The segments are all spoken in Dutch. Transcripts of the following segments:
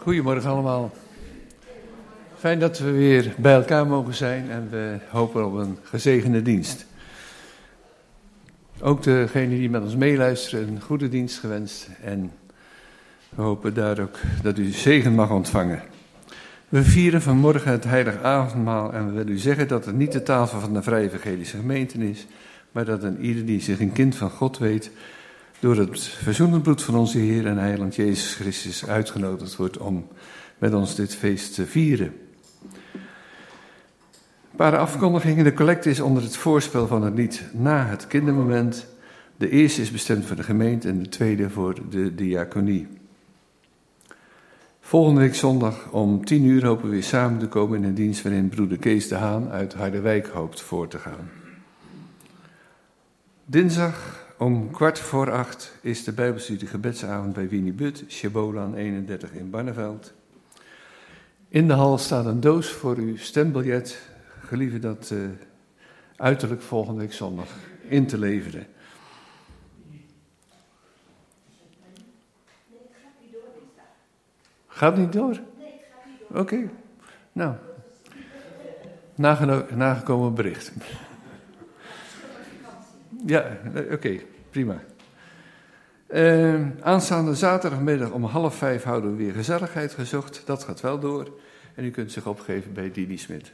Goedemorgen allemaal. Fijn dat we weer bij elkaar mogen zijn en we hopen op een gezegende dienst. Ook degenen die met ons meeluisteren, een goede dienst gewenst en we hopen daar ook dat u zegen mag ontvangen. We vieren vanmorgen het heilige avondmaal en we willen u zeggen dat het niet de tafel van de Vrije Evangelische Gemeente is, maar dat een ieder die zich een kind van God weet, door het verzoenend bloed van onze Heer en Heiland Jezus Christus uitgenodigd wordt om met ons dit feest te vieren. Een paar afkondigingen. De collecte is onder het voorspel van het lied Na het kindermoment. De eerste is bestemd voor de gemeente en de tweede voor de diaconie. Volgende week zondag om 10:00 hopen we weer samen te komen in een dienst waarin broeder Kees de Haan uit Harderwijk hoopt voor te gaan. Dinsdag om 7:15 is de Bijbelstudie gebedsavond bij Winnie But, Chabolan 31 in Barneveld. In de hal staat een doos voor uw stembiljet. Gelieve dat uiterlijk volgende week zondag in te leveren. Gaat niet door? Nee, het gaat niet door. Oké. Nou, nagekomen bericht. Ja, oké, prima. Aanstaande zaterdagmiddag om 4:30 houden we weer gezelligheid gezocht. Dat gaat wel door. En u kunt zich opgeven bij Didi Smit.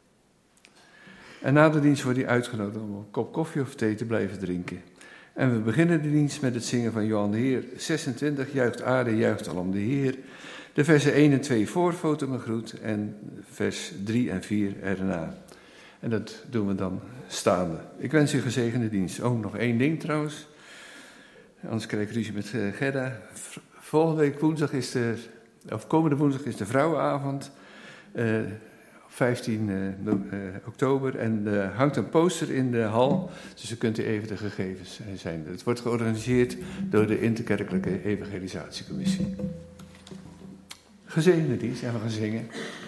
En na de dienst wordt u uitgenodigd om een kop koffie of thee te blijven drinken. En we beginnen de dienst met het zingen van Johan de Heer 26, Juicht aarde, juicht alom de Heer. De versen 1 en 2 voor, foto me groet, en vers 3 en 4 erna. En dat doen we dan staande. Ik wens u een gezegende dienst. Oh, nog één ding trouwens. Anders krijg ik ruzie met Gerda. Komende woensdag is de vrouwenavond. 15 oktober. En er hangt een poster in de hal. Dus dan kunt u even de gegevens zijn. Het wordt georganiseerd door de Interkerkelijke Evangelisatiecommissie. Gezegende dienst en we gaan zingen.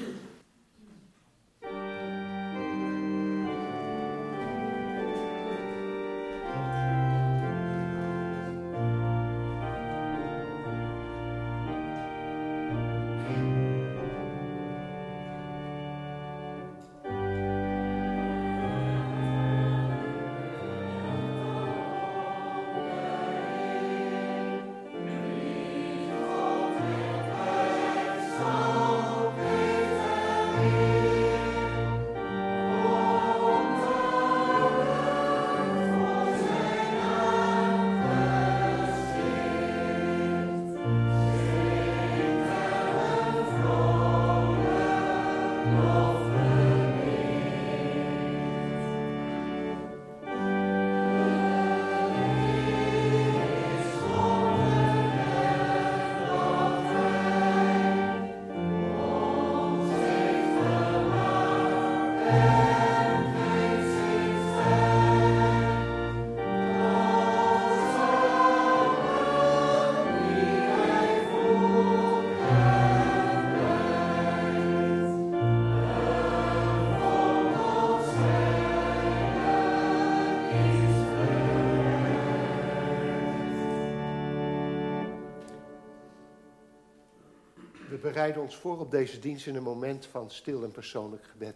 We bereiden ons voor op deze dienst in een moment van stil en persoonlijk gebed.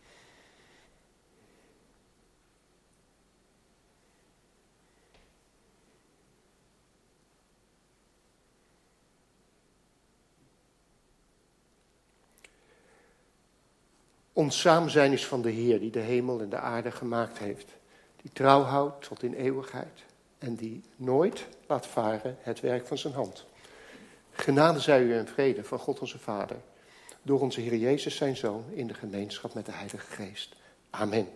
Ons samen zijn is van de Heer, die de hemel en de aarde gemaakt heeft. Die trouw houdt tot in eeuwigheid en die nooit laat varen het werk van zijn hand. Genade zij u en vrede van God onze Vader, door onze Heer Jezus zijn Zoon, in de gemeenschap met de Heilige Geest. Amen.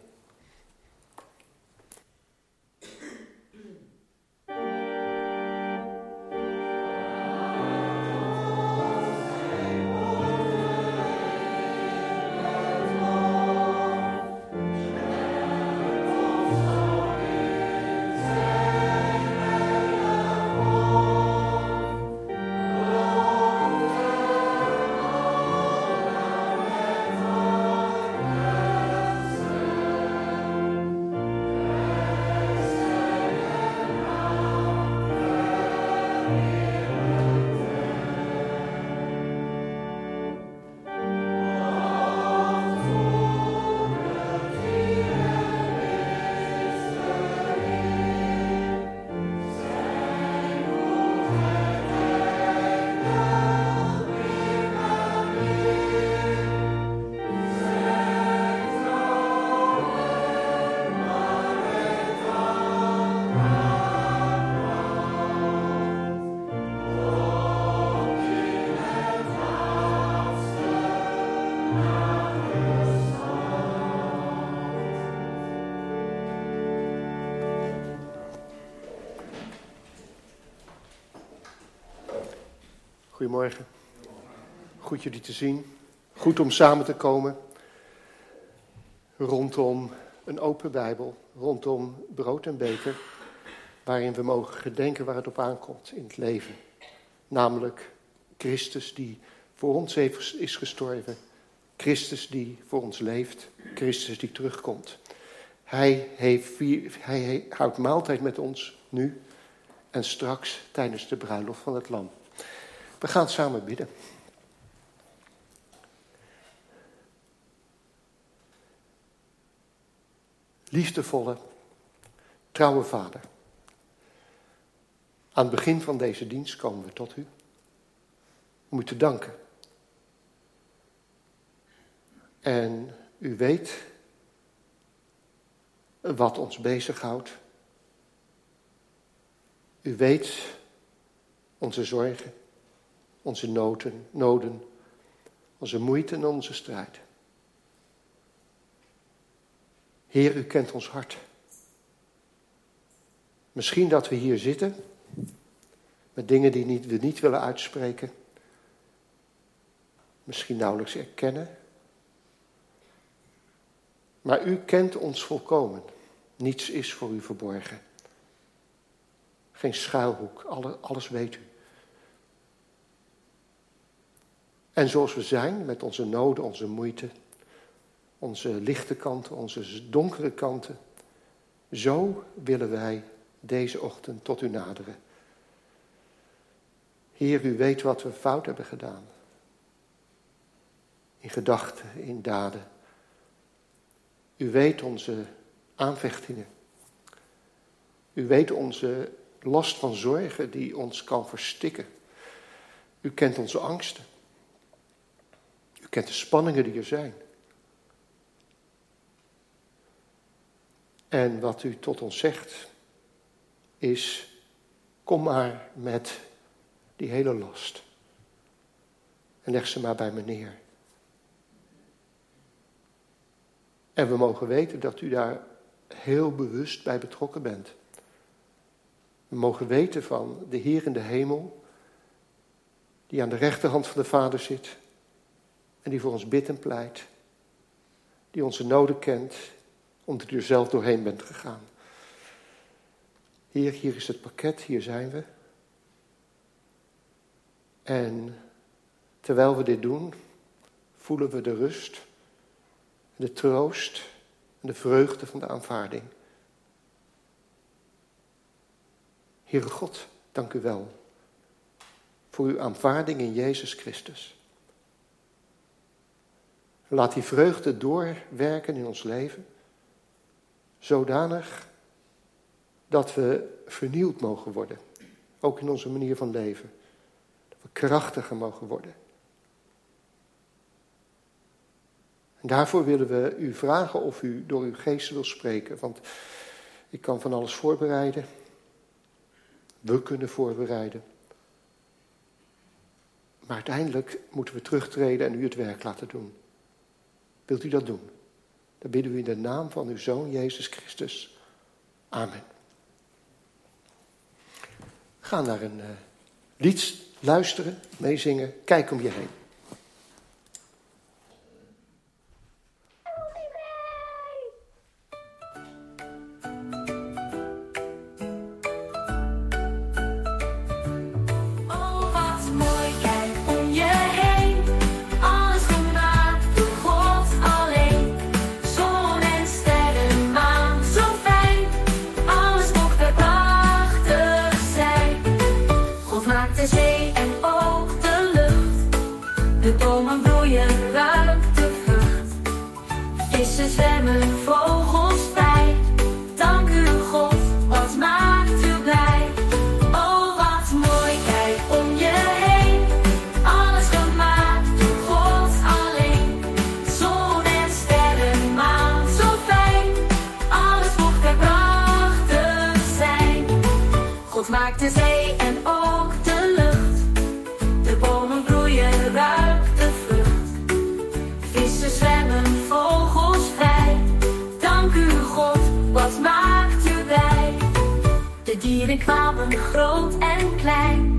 Goedemorgen. Goed jullie te zien. Goed om samen te komen rondom een open Bijbel, rondom brood en beker, waarin we mogen gedenken waar het op aankomt in het leven. Namelijk Christus die voor ons is gestorven, Christus die voor ons leeft, Christus die terugkomt. Hij houdt maaltijd met ons nu en straks tijdens de bruiloft van het Lam. We gaan samen bidden. Liefdevolle, trouwe Vader. Aan het begin van deze dienst komen we tot u om u te danken. En u weet wat ons bezighoudt. U weet onze zorgen, onze noden, onze moeite en onze strijd. Heer, u kent ons hart. Misschien dat we hier zitten met dingen die we niet willen uitspreken. Misschien nauwelijks erkennen. Maar u kent ons volkomen. Niets is voor u verborgen. Geen schuilhoek, alles weet u. En zoals we zijn, met onze noden, onze moeite, onze lichte kanten, onze donkere kanten, zo willen wij deze ochtend tot u naderen. Heer, u weet wat we fout hebben gedaan. In gedachten, in daden. U weet onze aanvechtingen. U weet onze last van zorgen die ons kan verstikken. U kent onze angsten. U kent de spanningen die er zijn. En wat u tot ons zegt is, kom maar met die hele last. En leg ze maar bij me neer. En we mogen weten dat u daar heel bewust bij betrokken bent. We mogen weten van de Heer in de hemel, die aan de rechterhand van de Vader zit en die voor ons bidt en pleit, die onze noden kent, omdat u er zelf doorheen bent gegaan. Heer, hier is het pakket, hier zijn we. En terwijl we dit doen, voelen we de rust, de troost en de vreugde van de aanvaarding. Heere God, dank u wel voor uw aanvaarding in Jezus Christus. Laat die vreugde doorwerken in ons leven, zodanig dat we vernieuwd mogen worden, ook in onze manier van leven. Dat we krachtiger mogen worden. En daarvoor willen we u vragen of u door uw geest wil spreken, want ik kan van alles voorbereiden. We kunnen voorbereiden. Maar uiteindelijk moeten we terugtreden en u het werk laten doen. Wilt u dat doen? Dan bidden we in de naam van uw Zoon Jezus Christus. Amen. Ga naar een lied luisteren, meezingen, kijk om je heen. Maakt de zee en ook de lucht. De bomen groeien, ruikt de vrucht. Vissen zwemmen, vogels vrij. Dank u God, wat maakt u blij. De dieren kwamen groot en klein.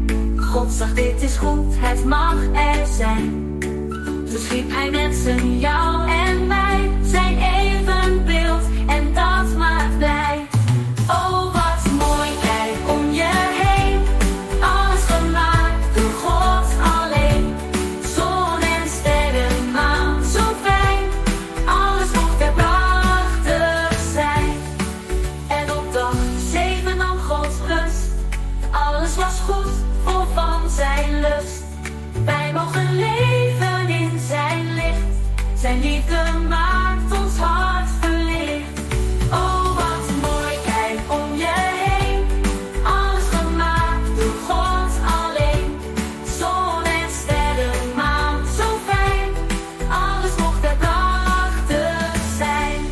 God zag dit is goed, het mag er zijn. Toen schiep hij mensen, jou en mij, zijn evenbeeld en dat maakt blij. Oh wat mooi, kijk om je heen, alles gemaakt door God alleen. Zon en sterren, maan, zo fijn, alles mocht er prachtig zijn. En op dag 7 nam God rust, alles was goed, vol van zijn lust. Wij mogen leven in zijn licht, zijn liefde maakt ons hart verlicht. Oh wat mooi, kijk om je heen, alles gemaakt door God alleen. Zon en sterren, maan, zo fijn, alles mocht er prachtig zijn.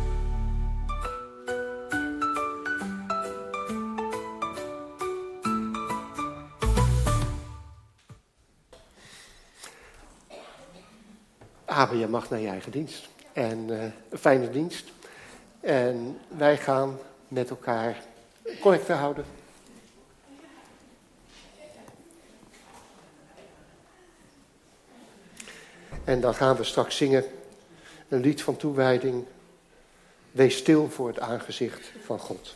Abe, je mag naar je eigen dienst. En een fijne dienst. En wij gaan met elkaar collecte houden. En dan gaan we straks zingen een lied van toewijding. Wees stil voor het aangezicht van God.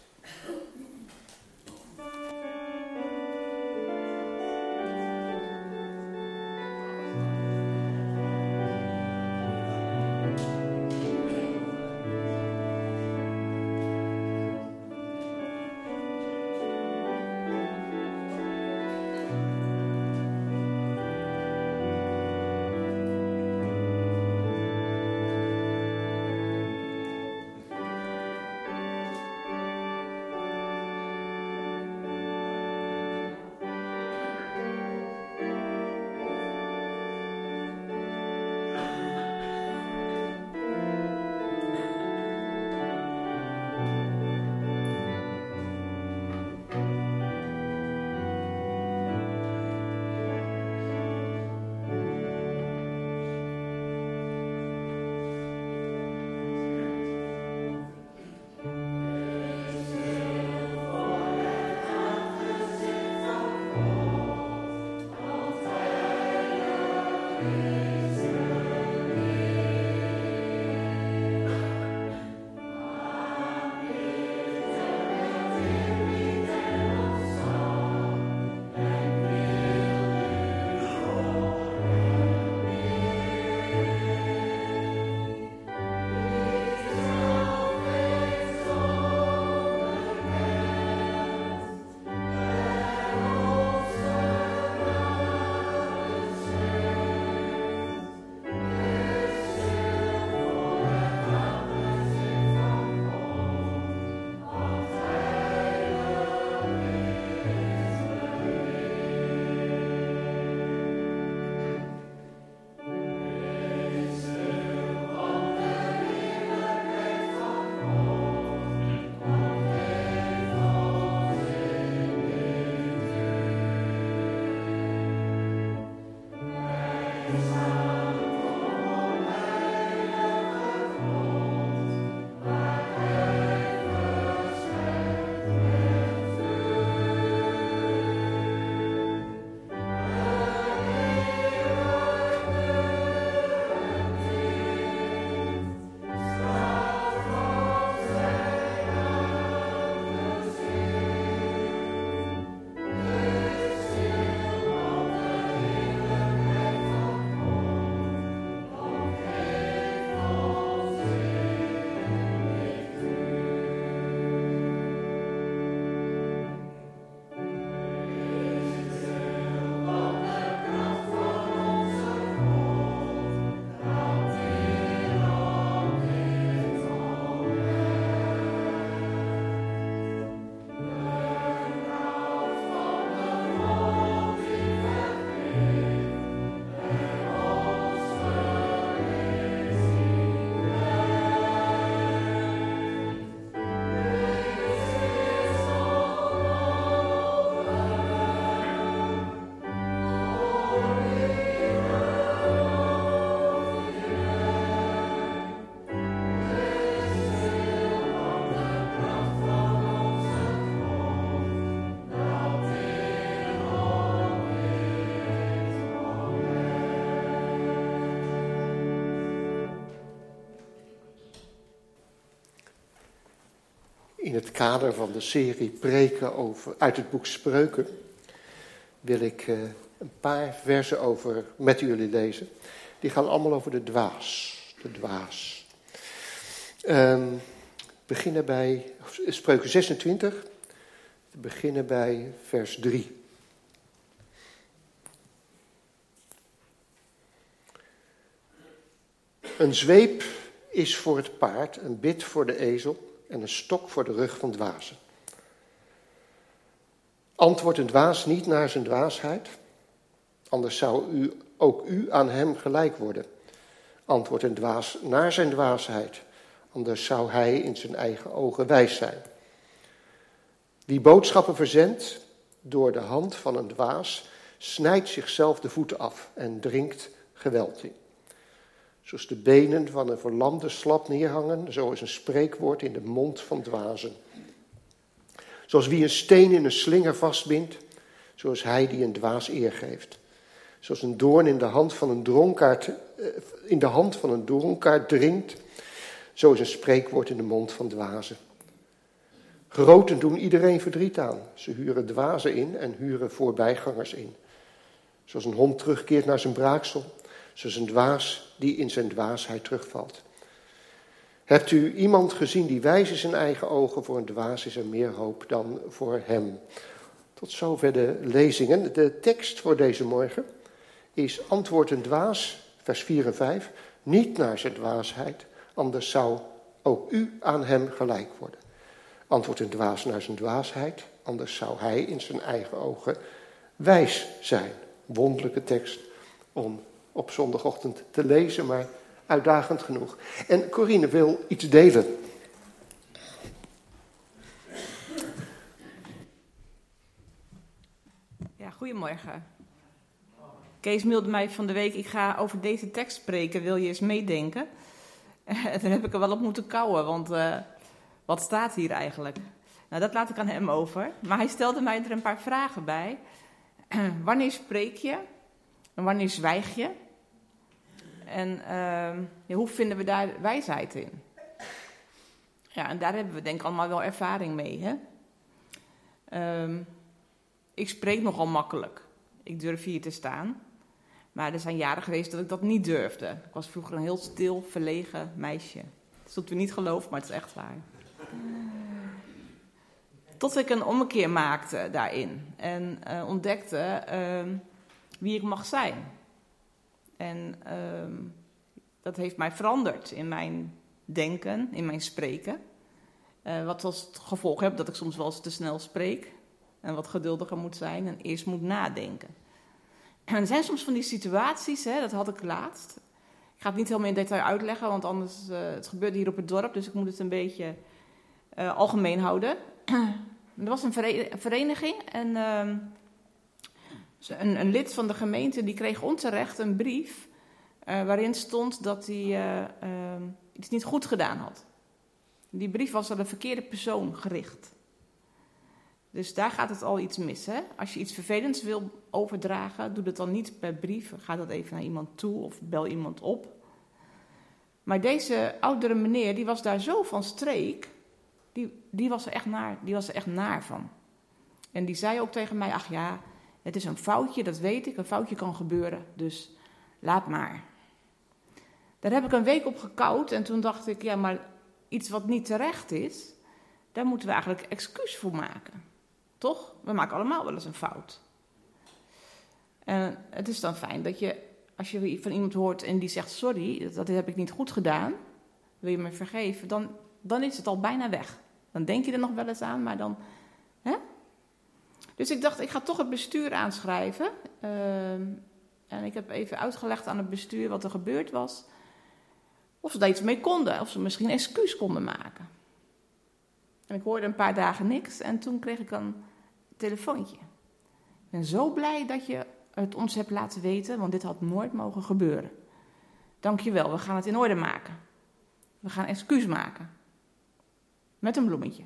In het kader van de serie preken uit het boek Spreuken wil ik een paar versen met jullie lezen. Die gaan allemaal over de dwaas. De dwaas. Beginnen bij Spreuken 26. We beginnen bij vers 3. Een zweep is voor het paard, een bit voor de ezel en een stok voor de rug van dwazen. Antwoordt een dwaas niet naar zijn dwaasheid, anders zou ook u aan hem gelijk worden. Antwoordt een dwaas naar zijn dwaasheid, anders zou hij in zijn eigen ogen wijs zijn. Wie boodschappen verzendt door de hand van een dwaas, snijdt zichzelf de voeten af en dringt geweld in. Zoals de benen van een verlamde slap neerhangen, zo is een spreekwoord in de mond van dwazen. Zoals wie een steen in een slinger vastbindt, zo is hij die een dwaas eer geeft. Zoals een doorn in de hand van een dronkaard dringt, zo is een spreekwoord in de mond van dwazen. Groten doen iedereen verdriet aan. Ze huren dwazen in en huren voorbijgangers in. Zoals een hond terugkeert naar zijn braaksel, zoals een dwaas die in zijn dwaasheid terugvalt. Hebt u iemand gezien die wijs is in eigen ogen? Voor een dwaas is er meer hoop dan voor hem. Tot zover de lezingen. De tekst voor deze morgen is: antwoord een dwaas, vers 4 en 5, niet naar zijn dwaasheid, anders zou ook u aan hem gelijk worden. Antwoord een dwaas naar zijn dwaasheid, anders zou hij in zijn eigen ogen wijs zijn. Wonderlijke tekst om op zondagochtend te lezen, maar uitdagend genoeg. En Corine wil iets delen. Ja, goedemorgen. Kees mailde mij van de week: ik ga over deze tekst spreken, wil je eens meedenken? Daar heb ik er wel op moeten kauwen, want wat staat hier eigenlijk? Nou, dat laat ik aan hem over. Maar hij stelde mij er een paar vragen bij. Wanneer spreek je? En wanneer zwijg je? En hoe vinden we daar wijsheid in? Ja, en daar hebben we denk ik allemaal wel ervaring mee. Hè? Ik spreek nogal makkelijk. Ik durf hier te staan. Maar er zijn jaren geweest dat ik dat niet durfde. Ik was vroeger een heel stil, verlegen meisje. Dat zult u niet geloven, maar het is echt waar. Tot ik een ommekeer maakte daarin. En ontdekte wie ik mag zijn. En dat heeft mij veranderd in mijn denken, in mijn spreken. Wat als gevolg heeft dat ik soms wel eens te snel spreek. En wat geduldiger moet zijn en eerst moet nadenken. En er zijn soms van die situaties, hè, dat had ik laatst. Ik ga het niet helemaal in detail uitleggen, want anders het gebeurt hier op het dorp. Dus ik moet het een beetje algemeen houden. Er was een vereniging en een lid van de gemeente die kreeg onterecht een brief waarin stond dat hij iets niet goed gedaan had. Die brief was aan de verkeerde persoon gericht. Dus daar gaat het al iets mis. Hè? Als je iets vervelends wil overdragen, doe dat dan niet per brief. Ga dat even naar iemand toe of bel iemand op. Maar deze oudere meneer, die was daar zo van streek. Die was er echt naar van. En die zei ook tegen mij: ach ja, het is een foutje, dat weet ik. Een foutje kan gebeuren, dus laat maar. Daar heb ik een week op gekauwd en toen dacht ik: ja, maar iets wat niet terecht is, daar moeten we eigenlijk excuus voor maken. Toch? We maken allemaal wel eens een fout. En het is dan fijn dat je, als je van iemand hoort en die zegt: sorry, dat heb ik niet goed gedaan, wil je me vergeven, dan is het al bijna weg. Dan denk je er nog wel eens aan, maar dan... Hè? Dus ik dacht, ik ga toch het bestuur aanschrijven. En ik heb even uitgelegd aan het bestuur wat er gebeurd was. Of ze daar iets mee konden, of ze misschien een excuus konden maken. En ik hoorde een paar dagen niks en toen kreeg ik een telefoontje. Ik ben zo blij dat je het ons hebt laten weten, want dit had nooit mogen gebeuren. Dank je wel, we gaan het in orde maken. We gaan excuus maken. Met een bloemetje.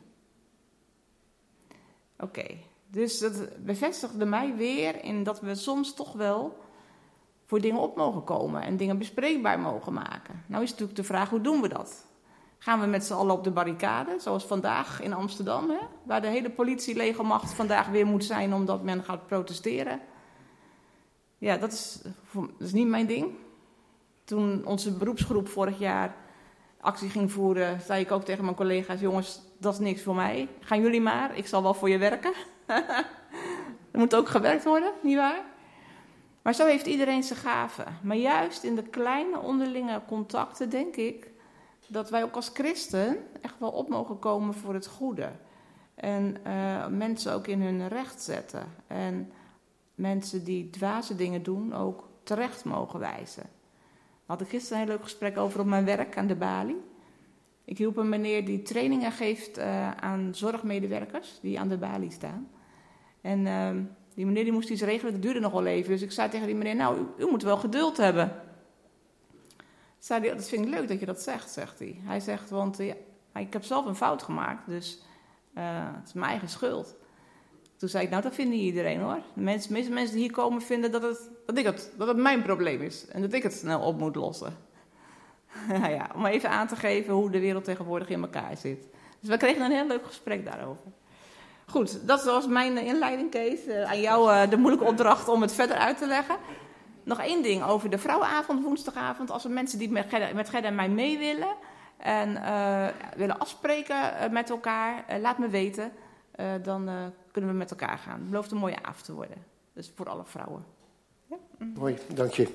Oké, dus dat bevestigde mij weer in dat we soms toch wel voor dingen op mogen komen en dingen bespreekbaar mogen maken. Nou is natuurlijk de vraag, hoe doen we dat? Gaan we met z'n allen op de barricade, zoals vandaag in Amsterdam, hè? Waar de hele politielegermacht vandaag weer moet zijn omdat men gaat protesteren. Ja, dat is niet mijn ding. Toen onze beroepsgroep vorig jaar actie ging voeren, zei ik ook tegen mijn collega's, jongens, dat is niks voor mij. Gaan jullie maar, ik zal wel voor je werken. Er moet ook gewerkt worden, nietwaar? Maar zo heeft iedereen zijn gaven. Maar juist in de kleine onderlinge contacten denk ik dat wij ook als christen echt wel op mogen komen voor het goede. En mensen ook in hun recht zetten. En mensen die dwaze dingen doen ook terecht mogen wijzen. Daar had ik gisteren een heel leuk gesprek over op mijn werk aan de balie. Ik hielp een meneer die trainingen geeft aan zorgmedewerkers die aan de balie staan. En die meneer die moest iets regelen, dat duurde nog wel even. Dus ik zei tegen die meneer, nou, u moet wel geduld hebben. Zei hij, dat vind ik leuk dat je dat zegt hij. Hij zegt, want ik heb zelf een fout gemaakt, dus het is mijn eigen schuld. Toen zei ik, nou, dat vindt niet iedereen hoor. De meeste mensen die hier komen vinden dat het mijn probleem is. En dat ik het snel op moet lossen. Nou ja, om even aan te geven hoe de wereld tegenwoordig in elkaar zit. Dus we kregen een heel leuk gesprek daarover. Goed, dat was mijn inleiding, Kees. Aan jou de moeilijke opdracht om het verder uit te leggen. Nog één ding over de vrouwenavond, woensdagavond. Als er mensen die met Gerda en mij mee willen en willen afspreken met elkaar, laat me weten. Dan kunnen we met elkaar gaan. Het belooft een mooie avond te worden. Dus voor alle vrouwen. Ja? Mooi, dank je.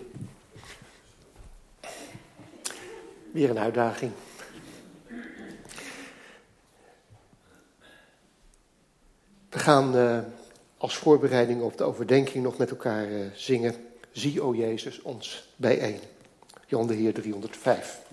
Weer een uitdaging. We gaan als voorbereiding op de overdenking nog met elkaar zingen. Zie, o Jezus, ons bijeen. Jan de Heer 305.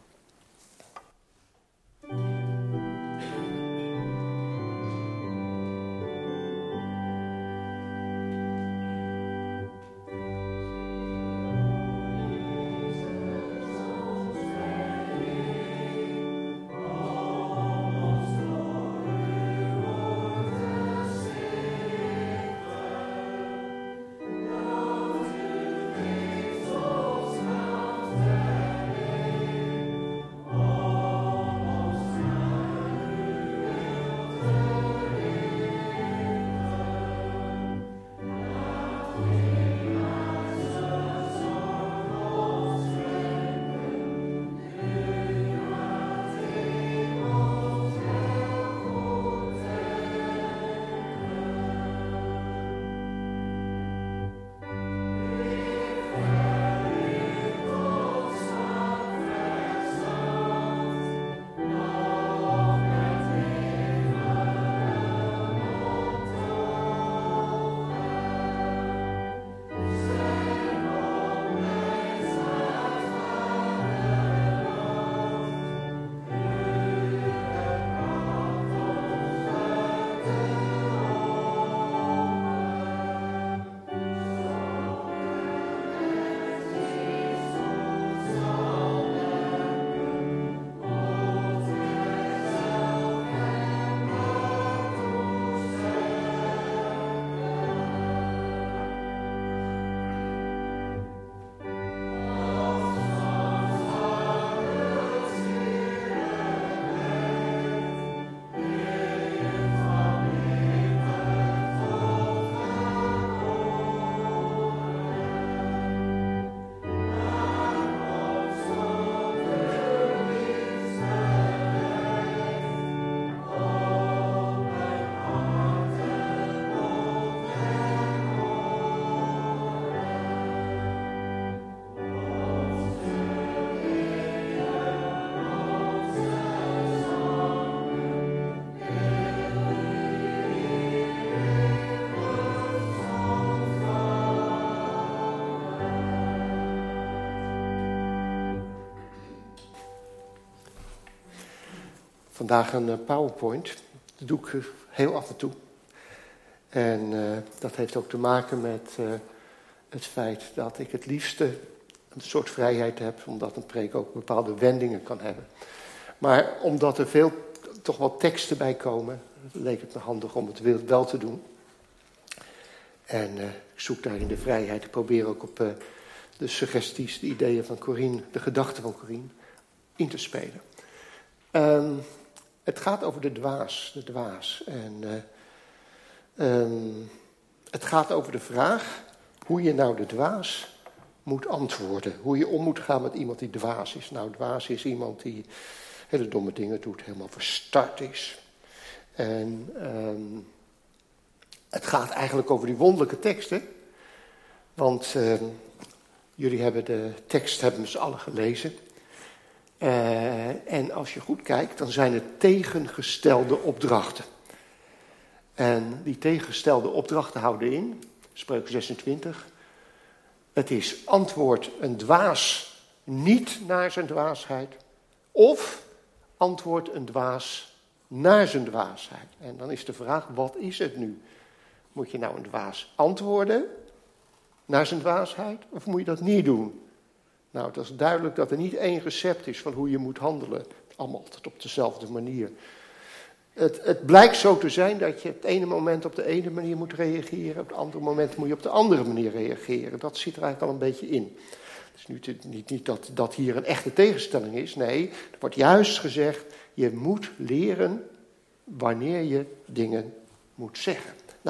Vandaag een PowerPoint. Dat doe ik heel af en toe. En dat heeft ook te maken met het feit dat ik het liefste een soort vrijheid heb, omdat een preek ook bepaalde wendingen kan hebben. Maar omdat er toch wel teksten bij komen, leek het me handig om het wel te doen. En ik zoek daarin de vrijheid. Ik probeer ook op de suggesties, de ideeën van Corine, de gedachten van Corine in te spelen. Het gaat over de dwaas. En het gaat over de vraag hoe je nou de dwaas moet antwoorden. Hoe je om moet gaan met iemand die dwaas is. Nou, dwaas is iemand die hele domme dingen doet, helemaal verstard is. En het gaat eigenlijk over die wonderlijke teksten. Want jullie hebben de tekst met z'n allen gelezen. En als je goed kijkt, dan zijn het tegengestelde opdrachten. En die tegengestelde opdrachten houden in, Spreuken 26. Het is antwoord een dwaas niet naar zijn dwaasheid. Of antwoord een dwaas naar zijn dwaasheid. En dan is de vraag, wat is het nu? Moet je nou een dwaas antwoorden naar zijn dwaasheid? Of moet je dat niet doen? Nou, het is duidelijk dat er niet één recept is van hoe je moet handelen. Allemaal altijd op dezelfde manier. Het blijkt zo te zijn dat je op het ene moment op de ene manier moet reageren. Op het andere moment moet je op de andere manier reageren. Dat zit er eigenlijk al een beetje in. Het is niet dat hier een echte tegenstelling is. Nee, er wordt juist gezegd, je moet leren wanneer je dingen moet zeggen.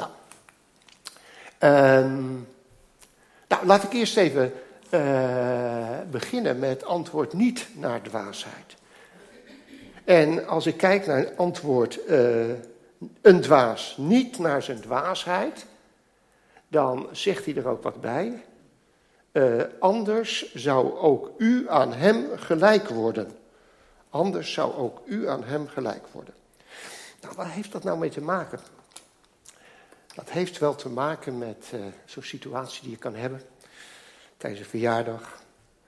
Nou, laat ik eerst even beginnen met antwoord niet naar dwaasheid. En als ik kijk naar het antwoord een dwaas niet naar zijn dwaasheid, dan zegt hij er ook wat bij. Anders zou ook u aan hem gelijk worden. Anders zou ook u aan hem gelijk worden. Nou, waar heeft dat nou mee te maken? Dat heeft wel te maken met zo'n situatie die je kan hebben tijdens een verjaardag.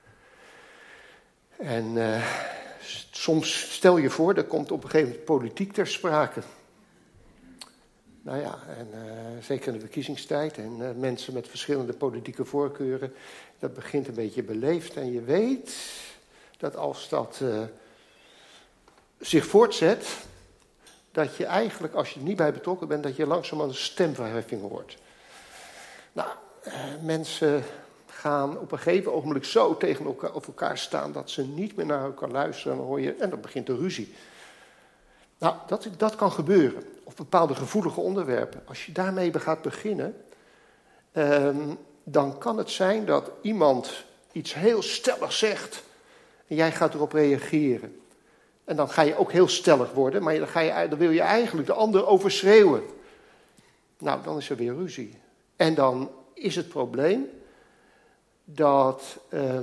En soms stel je voor, er komt op een gegeven moment politiek ter sprake. Nou ja, en zeker in de verkiezingstijd en mensen met verschillende politieke voorkeuren, dat begint een beetje beleefd. En je weet dat als dat zich voortzet, dat je eigenlijk, als je er niet bij betrokken bent, dat je langzaam een stemverheffing hoort. Nou, mensen gaan op een gegeven ogenblik zo tegen elkaar staan dat ze niet meer naar elkaar luisteren. En dan hoor je, en dan begint de ruzie. Nou, dat kan gebeuren. Of bepaalde gevoelige onderwerpen. Als je daarmee gaat beginnen, dan kan het zijn dat iemand iets heel stellig zegt en jij gaat erop reageren. En dan ga je ook heel stellig worden, maar dan wil je eigenlijk de ander overschreeuwen. Nou, dan is er weer ruzie. En dan is het probleem dat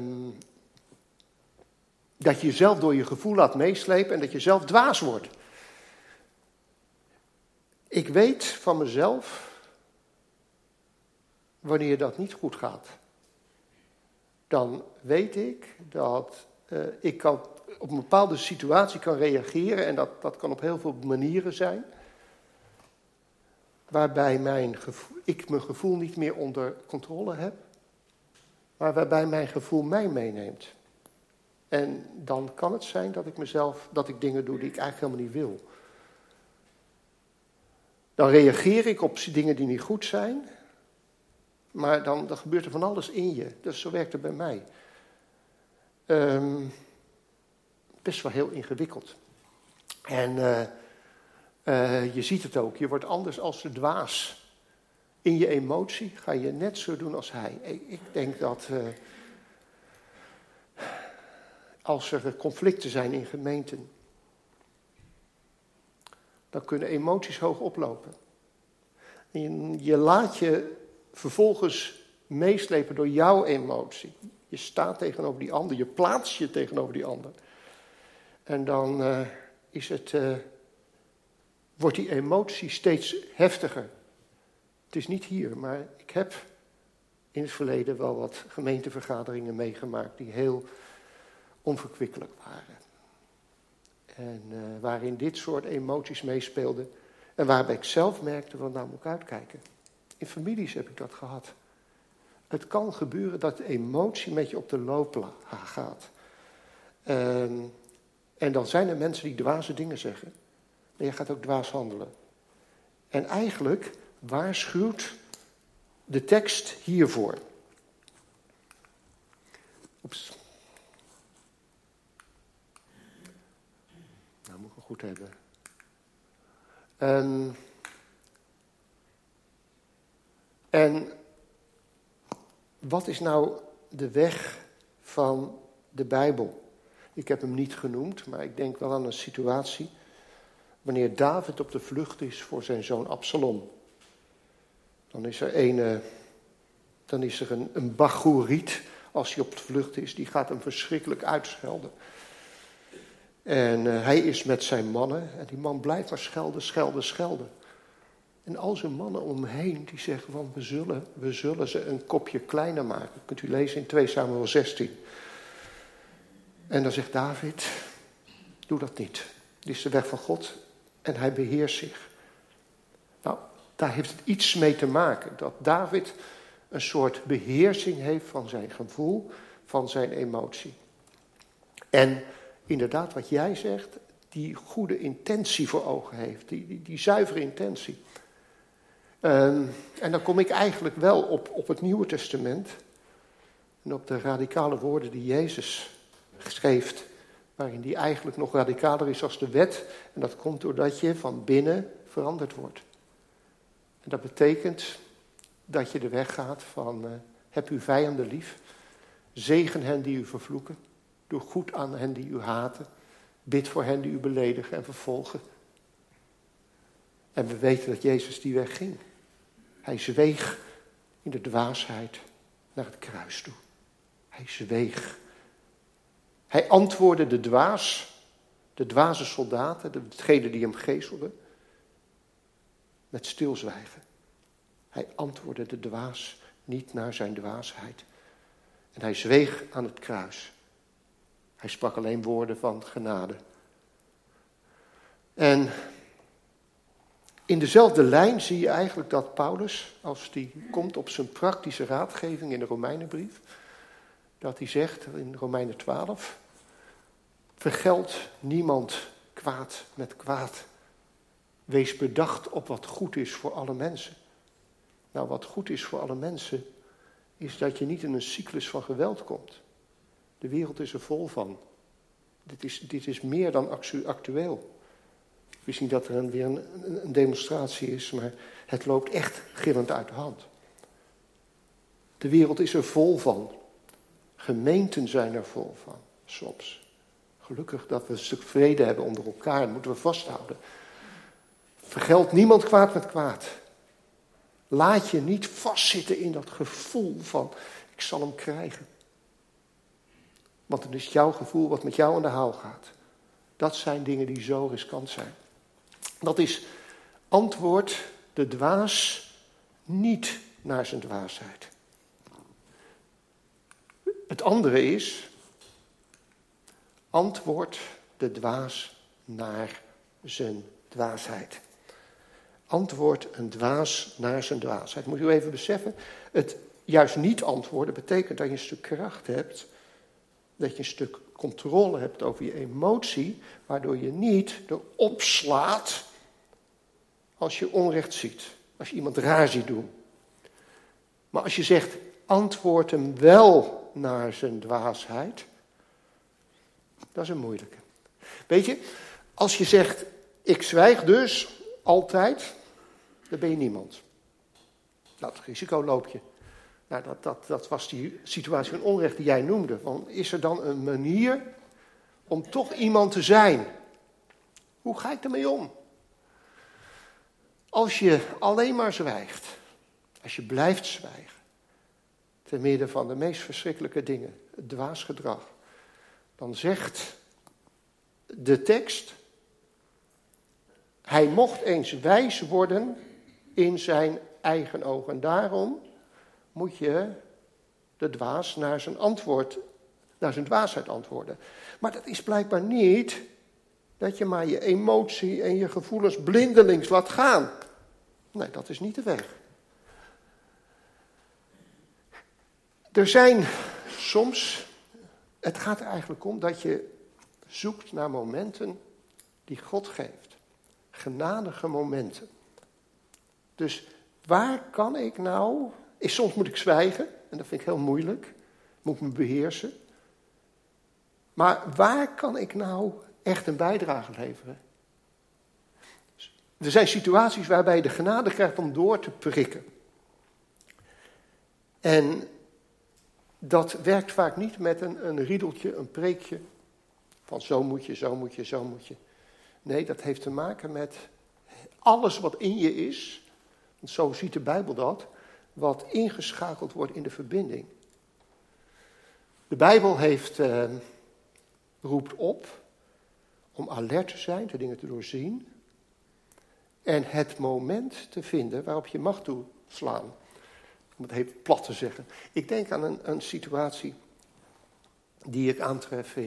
je jezelf door je gevoel laat meeslepen en dat je zelf dwaas wordt. Ik weet van mezelf wanneer dat niet goed gaat. Dan weet ik dat ik op een bepaalde situatie kan reageren en dat kan op heel veel manieren zijn. Waarbij ik mijn gevoel niet meer onder controle heb. Maar waarbij mijn gevoel mij meeneemt. En dan kan het zijn dat ik dingen doe die ik eigenlijk helemaal niet wil. Dan reageer ik op dingen die niet goed zijn. Maar dan gebeurt er van alles in je. Dus zo werkt het bij mij. Best wel heel ingewikkeld. En je ziet het ook. Je wordt anders als de dwaas. In je emotie ga je net zo doen als hij. Ik denk dat als er conflicten zijn in gemeenten, dan kunnen emoties hoog oplopen. En je laat je vervolgens meeslepen door jouw emotie. Je staat tegenover die ander, je plaatst je tegenover die ander. En dan wordt die emotie steeds heftiger. Het is niet hier, maar ik heb in het verleden wel wat gemeentevergaderingen meegemaakt die heel onverkwikkelijk waren. En waarin dit soort emoties meespeelden. En waarbij ik zelf merkte, van nou moet ik uitkijken. In families heb ik dat gehad. Het kan gebeuren dat de emotie met je op de loop gaat. En dan zijn er mensen die dwaze dingen zeggen. Maar je gaat ook dwaas handelen. En eigenlijk waarschuwt de tekst hiervoor. Oeps. goed hebben. En wat is nou de weg van de Bijbel? Ik heb hem niet genoemd, maar ik denk wel aan een situatie wanneer David op de vlucht is voor zijn zoon Absalom. Dan is er een Bachuriet, als hij op de vlucht is, die gaat hem verschrikkelijk uitschelden. En hij is met zijn mannen en die man blijft maar schelden. En al zijn mannen om hem heen, die zeggen van we zullen ze een kopje kleiner maken. Dat kunt u lezen in 2 Samuel 16. En dan zegt David, doe dat niet. Dit is de weg van God en hij beheerst zich. Nou, daar heeft het iets mee te maken. Dat David een soort beheersing heeft van zijn gevoel, van zijn emotie. En inderdaad, wat jij zegt, die goede intentie voor ogen heeft. Die zuivere intentie. En dan kom ik eigenlijk wel op het Nieuwe Testament. En op de radicale woorden die Jezus schreef. Waarin die eigenlijk nog radicaler is als de wet. En dat komt doordat je van binnen veranderd wordt. En dat betekent dat je de weg gaat van heb uw vijanden lief. Zegen hen die u vervloeken. Doe goed aan hen die u haten. Bid voor hen die u beledigen en vervolgen. En we weten dat Jezus die weg ging. Hij zweeg in de dwaasheid naar het kruis toe. Hij zweeg. Hij antwoordde de dwaze soldaten, degene die hem gezelden, met stilzwijgen. Hij antwoordde de dwaas niet naar zijn dwaasheid. En hij zweeg aan het kruis. Hij sprak alleen woorden van genade. En in dezelfde lijn zie je eigenlijk dat Paulus, als hij komt op zijn praktische raadgeving in de Romeinenbrief, dat hij zegt in Romeinen 12, vergeld niemand kwaad met kwaad. Wees bedacht op wat goed is voor alle mensen. Nou, wat goed is voor alle mensen, is dat je niet in een cyclus van geweld komt. De wereld is er vol van. Dit is meer dan actueel. We zien dat er weer een demonstratie is, maar het loopt echt gillend uit de hand. De wereld is er vol van. Gemeenten zijn er vol van, soms. Gelukkig dat we een stuk vrede hebben onder elkaar, dat moeten we vasthouden. Vergeld niemand kwaad met kwaad. Laat je niet vastzitten in dat gevoel van, ik zal hem krijgen. Want dan is het jouw gevoel wat met jou aan de haal gaat. Dat zijn dingen die zo riskant zijn. Dat is antwoord de dwaas niet naar zijn dwaasheid. Het andere is antwoord de dwaas naar zijn dwaasheid. Antwoord een dwaas naar zijn dwaasheid. Moet u even beseffen, het juist niet antwoorden betekent dat je een stuk kracht hebt, dat je een stuk controle hebt over je emotie, waardoor je niet erop slaat als je onrecht ziet, als je iemand raar ziet doen. Maar als je zegt, antwoord hem wel naar zijn dwaasheid, dat is een moeilijke. Weet je, als je zegt, ik zwijg dus altijd, dan ben je niemand. Dat risico loop je. Nou, dat was die situatie van onrecht die jij noemde. Van, is er dan een manier om toch iemand te zijn? Hoe ga ik ermee om? Als je alleen maar zwijgt, als je blijft zwijgen, te midden van de meest verschrikkelijke dingen, het dwaas gedrag, dan zegt de tekst, hij mocht eens wijs worden in zijn eigen ogen. En daarom moet je de dwaas naar zijn dwaasheid antwoorden. Maar dat is blijkbaar niet dat je maar je emotie en je gevoelens blindelings laat gaan. Nee, dat is niet de weg. Er zijn soms, het gaat er eigenlijk om dat je zoekt naar momenten die God geeft. Genadige momenten. Dus waar kan ik nou, soms moet ik zwijgen, en dat vind ik heel moeilijk, moet ik me beheersen. Maar waar kan ik nou echt een bijdrage leveren? Er zijn situaties waarbij je de genade krijgt om door te prikken. En dat werkt vaak niet met een riedeltje, een preekje. Van zo moet je, zo moet je, zo moet je. Nee, dat heeft te maken met alles wat in je is. Want zo ziet de Bijbel dat. Wat ingeschakeld wordt in de verbinding. De Bijbel roept op om alert te zijn, de dingen te doorzien. En het moment te vinden waarop je mag toeslaan. Om het heel plat te zeggen. Ik denk aan een situatie die ik aantref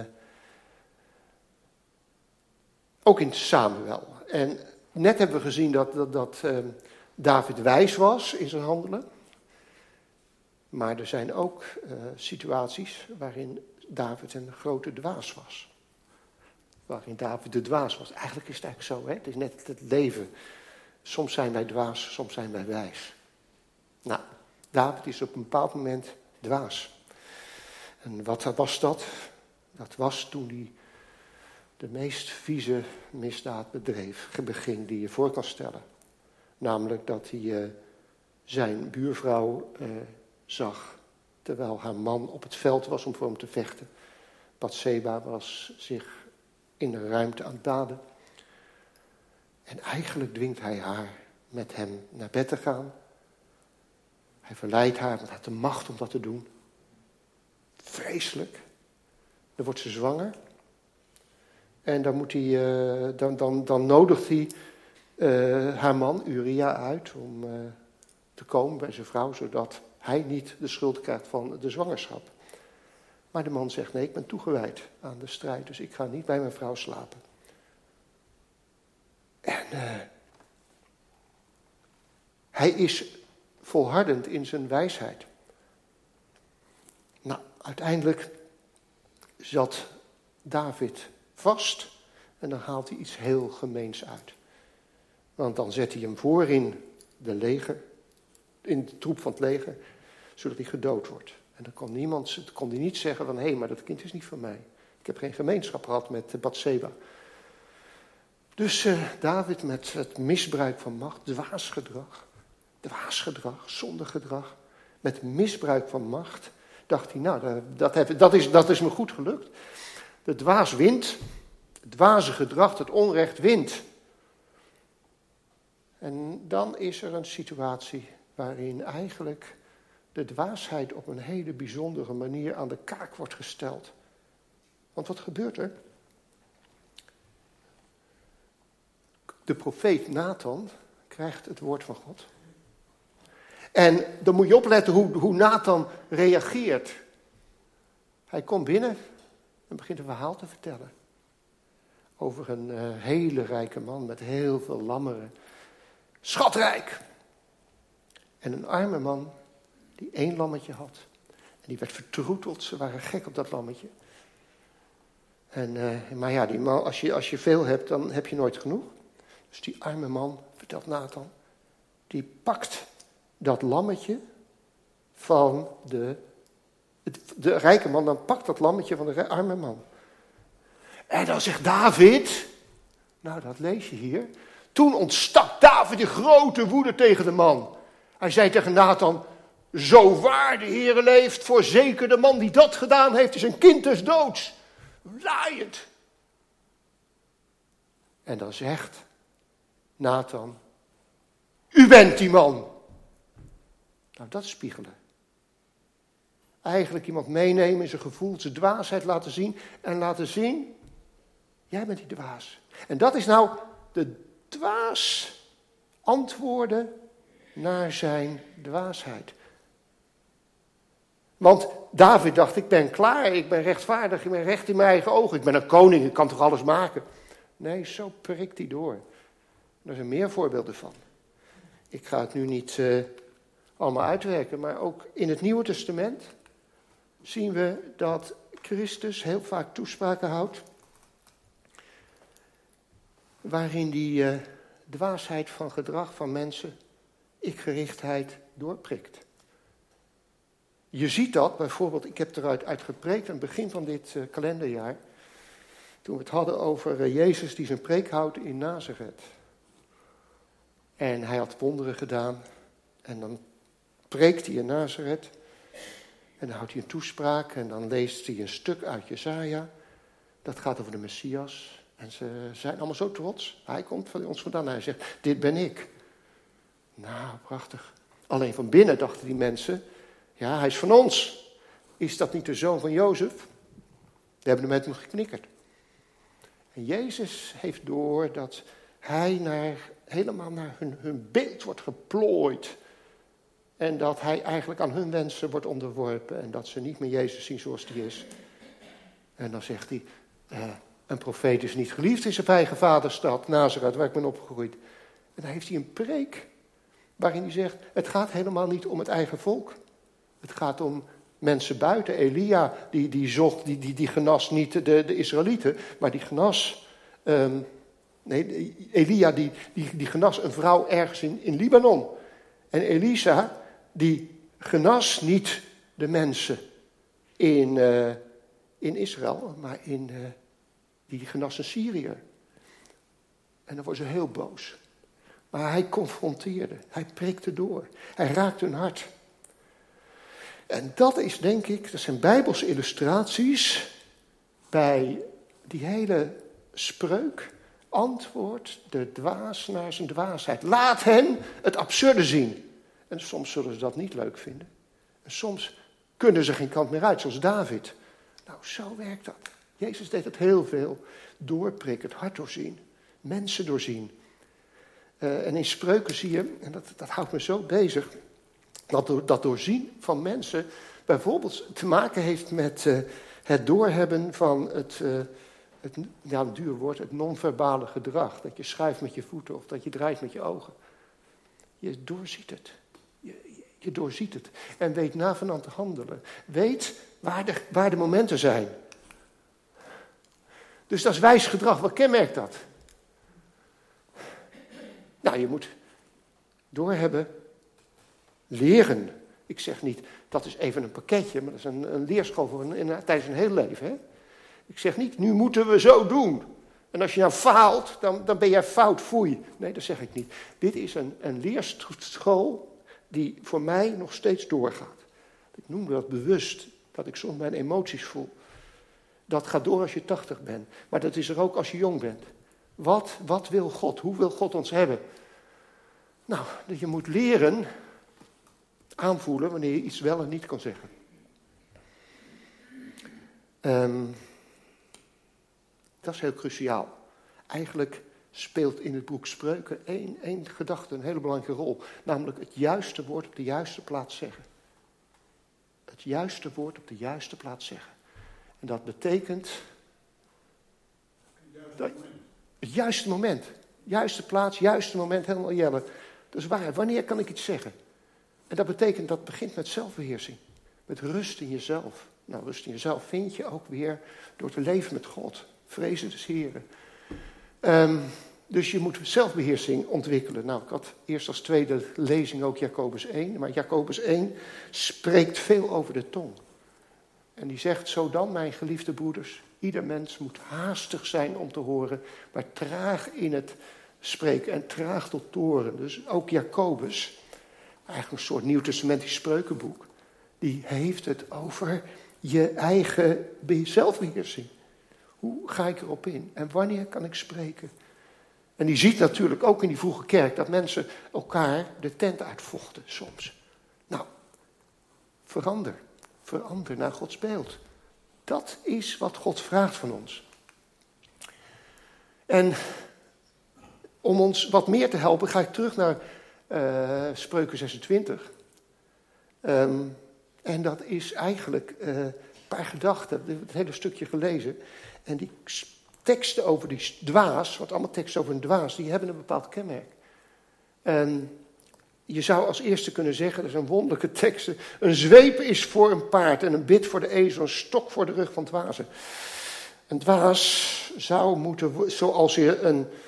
ook in Samuel. En net hebben we gezien dat David wijs was in zijn handelen. Maar er zijn ook situaties waarin David een grote dwaas was. Waarin David de dwaas was. Eigenlijk is het eigenlijk zo, hè? Het is net het leven. Soms zijn wij dwaas, soms zijn wij wijs. Nou, David is op een bepaald moment dwaas. En wat was dat? Dat was toen hij de meest vieze misdaad beging die je voor kan stellen. Namelijk dat hij zijn buurvrouw zag terwijl haar man op het veld was om voor hem te vechten. Batseba was zich in de ruimte aan het baden. En eigenlijk dwingt hij haar met hem naar bed te gaan. Hij verleidt haar, want hij had de macht om dat te doen. Vreselijk. Dan wordt ze zwanger. En dan nodigt hij haar man Uria uit om te komen bij zijn vrouw, zodat hij niet de schuld krijgt van de zwangerschap. Maar de man zegt, nee, ik ben toegewijd aan de strijd, dus ik ga niet bij mijn vrouw slapen. En hij is volhardend in zijn wijsheid. Nou, uiteindelijk zat David vast en dan haalt hij iets heel gemeens uit. Want dan zet hij hem voor in de troep van het leger, zodat hij gedood wordt. En dan kon hij niet zeggen van, hé, maar dat kind is niet van mij. Ik heb geen gemeenschap gehad met Batseba. Dus David met het misbruik van macht, dwaas gedrag, zondig gedrag, met misbruik van macht, dacht hij, nou, dat is me goed gelukt. De dwaas wint, het dwaze gedrag, het onrecht wint. En dan is er een situatie waarin eigenlijk de dwaasheid op een hele bijzondere manier aan de kaak wordt gesteld. Want wat gebeurt er? De profeet Nathan krijgt het woord van God. En dan moet je opletten hoe Nathan reageert. Hij komt binnen en begint een verhaal te vertellen. Over een hele rijke man met heel veel lammeren. Schatrijk! En een arme man die 1 lammetje had. En die werd vertroeteld, ze waren gek op dat lammetje. Maar ja, die man, als je veel hebt, dan heb je nooit genoeg. Dus die arme man, vertelt Nathan, die pakt dat lammetje van de rijke man, dan pakt dat lammetje van de arme man. En dan zegt David, nou dat lees je hier, toen ontstak David in grote woede tegen de man. Hij zei tegen Nathan, zo waar de Heere leeft, voorzeker de man die dat gedaan heeft, is een kind des doods. Laaiend. En dan zegt Nathan, u bent die man. Nou, dat is spiegelen. Eigenlijk iemand meenemen in zijn gevoel, zijn dwaasheid laten zien. En laten zien, jij bent die dwaas. En dat is nou de dwaas antwoorden naar zijn dwaasheid. Want David dacht, ik ben klaar, ik ben rechtvaardig, ik ben recht in mijn eigen ogen. Ik ben een koning, ik kan toch alles maken. Nee, zo prikt hij door. Er zijn meer voorbeelden van. Ik ga het nu niet allemaal uitwerken, maar ook in het Nieuwe Testament zien we dat Christus heel vaak toespraken houdt, waarin die dwaasheid van gedrag van mensen, ikgerichtheid doorprikt. Je ziet dat bijvoorbeeld, ik heb eruit uitgepreekt aan het begin van dit kalenderjaar, toen we het hadden over Jezus die zijn preek houdt in Nazareth. En hij had wonderen gedaan. En dan preekt hij in Nazareth. En dan houdt hij een toespraak. En dan leest hij een stuk uit Jesaja. Dat gaat over de Messias. En ze zijn allemaal zo trots. Hij komt van ons vandaan. En hij zegt, dit ben ik. Nou, prachtig. Alleen van binnen dachten die mensen, ja, hij is van ons. Is dat niet de zoon van Jozef? We hebben hem met hem geknikkerd. En Jezus heeft door dat hij helemaal naar hun beeld wordt geplooid. En dat hij eigenlijk aan hun wensen wordt onderworpen. En dat ze niet meer Jezus zien zoals hij is. En dan zegt hij, een profeet is niet geliefd in zijn eigen vaderstad, Nazareth, waar ik ben opgegroeid. En dan heeft hij een preek waarin hij zegt, het gaat helemaal niet om het eigen volk. Het gaat om mensen buiten. Elia, die zocht, die genas niet de Israëlieten, maar die genas... Elia, die genas een vrouw ergens in Libanon. En Elisa, die genas niet de mensen in Israël, maar die genas een Syriër. En dan wordt ze heel boos. Maar hij confronteerde, hij preekte door, hij raakte hun hart. En dat is, denk ik, dat zijn Bijbelse illustraties bij die hele spreuk. Antwoord de dwaas naar zijn dwaasheid. Laat hen het absurde zien. En soms zullen ze dat niet leuk vinden. En soms kunnen ze geen kant meer uit, zoals David. Nou, zo werkt dat. Jezus deed het heel veel. Doorprikken, het hart doorzien. Mensen doorzien. En in Spreuken zie je, en dat houdt me zo bezig, dat doorzien van mensen bijvoorbeeld te maken heeft met het doorhebben van een duur woord, het non-verbale gedrag. Dat je schuift met je voeten of dat je draait met je ogen. Je doorziet het. Je doorziet het. En weet navenant te handelen. Weet waar de momenten zijn. Dus dat is wijs gedrag. Wat kenmerkt dat? Nou, je moet doorhebben, leren. Ik zeg niet, dat is even een pakketje, maar dat is een leerschool voor tijdens een heel leven. Hè? Ik zeg niet, nu moeten we zo doen. En als je nou faalt, dan ben jij fout, foei. Nee, dat zeg ik niet. Dit is een leerschool die voor mij nog steeds doorgaat. Ik noem dat bewust, dat ik soms mijn emoties voel. Dat gaat door als je 80 bent. Maar dat is er ook als je jong bent. Wat wil God? Hoe wil God ons hebben? Nou, je moet leren aanvoelen wanneer je iets wel en niet kan zeggen. Dat is heel cruciaal. Eigenlijk speelt in het boek Spreuken één gedachte een hele belangrijke rol. Namelijk het juiste woord op de juiste plaats zeggen. Het juiste woord op de juiste plaats zeggen. En dat betekent... Het juiste moment. Juiste plaats, juiste moment, helemaal Jelle. Dat is waar. Wanneer kan ik iets zeggen? En dat betekent, dat begint met zelfbeheersing. Met rust in jezelf. Nou, rust in jezelf vind je ook weer door te leven met God. Vrezen des Heren. Dus je moet zelfbeheersing ontwikkelen. Nou, ik had eerst als tweede lezing ook Jacobus 1. Maar Jacobus 1 spreekt veel over de tong. En die zegt, zo dan, mijn geliefde broeders, ieder mens moet haastig zijn om te horen, maar traag in het spreken en traag tot toren. Dus ook Jacobus, eigenlijk een soort nieuwtestamentisch spreukenboek, die heeft het over je eigen zelfbeheersing. Hoe ga ik erop in? En wanneer kan ik spreken? En die ziet natuurlijk ook in die vroege kerk dat mensen elkaar de tent uitvochten soms. Nou, verander naar Gods beeld. Dat is wat God vraagt van ons. En om ons wat meer te helpen ga ik terug naar Spreuken 26. En dat is eigenlijk een paar gedachten. Het hele stukje gelezen. En die teksten over die dwaas, wat allemaal teksten over een dwaas, die hebben een bepaald kenmerk. Je zou als eerste kunnen zeggen, dat is een wonderlijke tekst. Een zweep is voor een paard en een bit voor de ezel, een stok voor de rug van dwazen. Een dwaas zou moeten, zoals je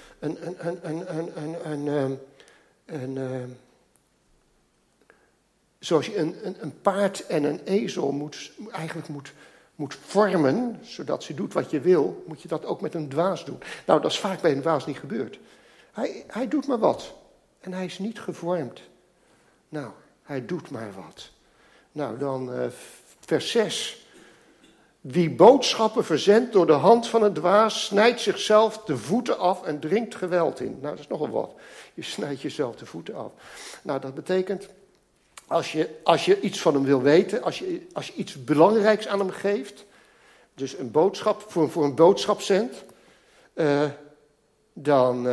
een paard en een ezel moet vormen, zodat ze doet wat je wil, moet je dat ook met een dwaas doen. Nou, dat is vaak bij een dwaas niet gebeurd. Hij doet maar wat. En hij is niet gevormd. Nou, hij doet maar wat. Nou, dan vers 6. Wie boodschappen verzendt door de hand van een dwaas, snijdt zichzelf de voeten af en dringt geweld in. Nou, dat is nogal wat. Je snijdt jezelf de voeten af. Nou, dat betekent, als je iets van hem wil weten, als je iets belangrijks aan hem geeft, dus een boodschap, voor een boodschap zendt, dan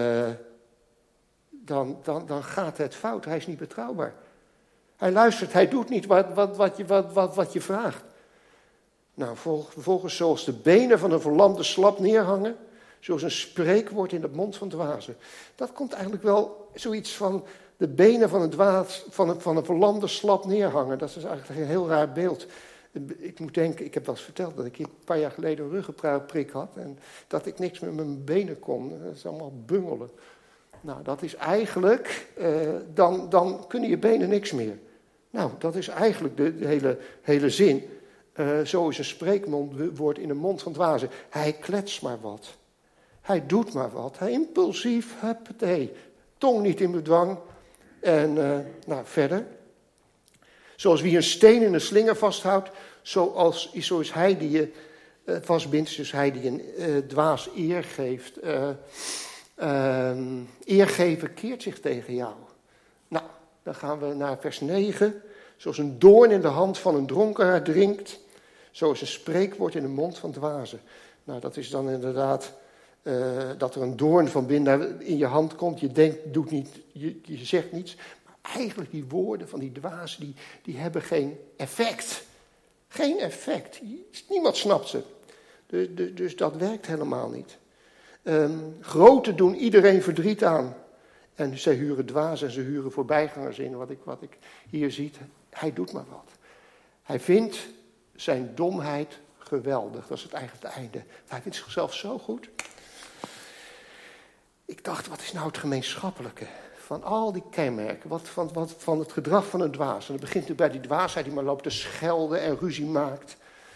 gaat het fout. Hij is niet betrouwbaar. Hij luistert, hij doet niet wat je vraagt. Nou, vervolgens zoals de benen van een verlamde slap neerhangen, zoals een spreekwoord in de mond van dwazen. Dat komt eigenlijk wel zoiets van de benen van een verlamde slap neerhangen. Dat is eigenlijk een heel raar beeld. Ik moet denken, ik heb wel eens verteld dat ik hier een paar jaar geleden een ruggenprik had en dat ik niks meer met mijn benen kon. Dat is allemaal bungelen. Nou, dat is eigenlijk, dan kunnen je benen niks meer. Nou, dat is eigenlijk de hele zin. Zo is een spreekwoord in de mond van dwazen. Hij kletst maar wat. Hij doet maar wat. Hij impulsief, huppatee. Tong niet in bedwang. En nou, verder. Zoals wie een steen in een slinger vasthoudt, zo is hij die je vastbindt, dus hij die een dwaas eer geeft. Eergeven keert zich tegen jou. Nou, dan gaan we naar vers 9. Zoals een doorn in de hand van een dronkaard drinkt, zo is een spreekwoord in de mond van dwazen. Nou, dat is dan inderdaad dat er een doorn van binnen in je hand komt. Je denkt, doet niet, je zegt niets. Maar eigenlijk die woorden van die dwazen, die hebben geen effect. Geen effect. Niemand snapt ze. Dus dat werkt helemaal niet. Groten doen iedereen verdriet aan. En zij huren dwazen en ze huren voorbijgangers in. Wat ik hier zie, hij doet maar wat. Hij vindt zijn domheid geweldig. Dat is eigenlijk het einde. Hij vindt zichzelf zo goed. Ik dacht, wat is nou het gemeenschappelijke van al die kenmerken? Van het gedrag van een dwaas. En het begint bij die dwaasheid die maar loopt te schelden en ruzie maakt.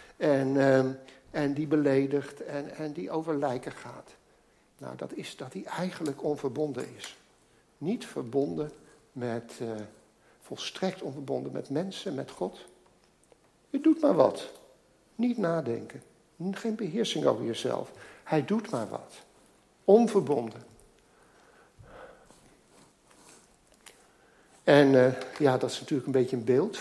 En die beledigt en die over lijken gaat. Nou, dat is dat hij eigenlijk onverbonden is. Niet verbonden met, volstrekt onverbonden met mensen, met God. Je doet maar wat. Niet nadenken. Geen beheersing over jezelf. Hij doet maar wat. Onverbonden. En ja, dat is natuurlijk een beetje een beeld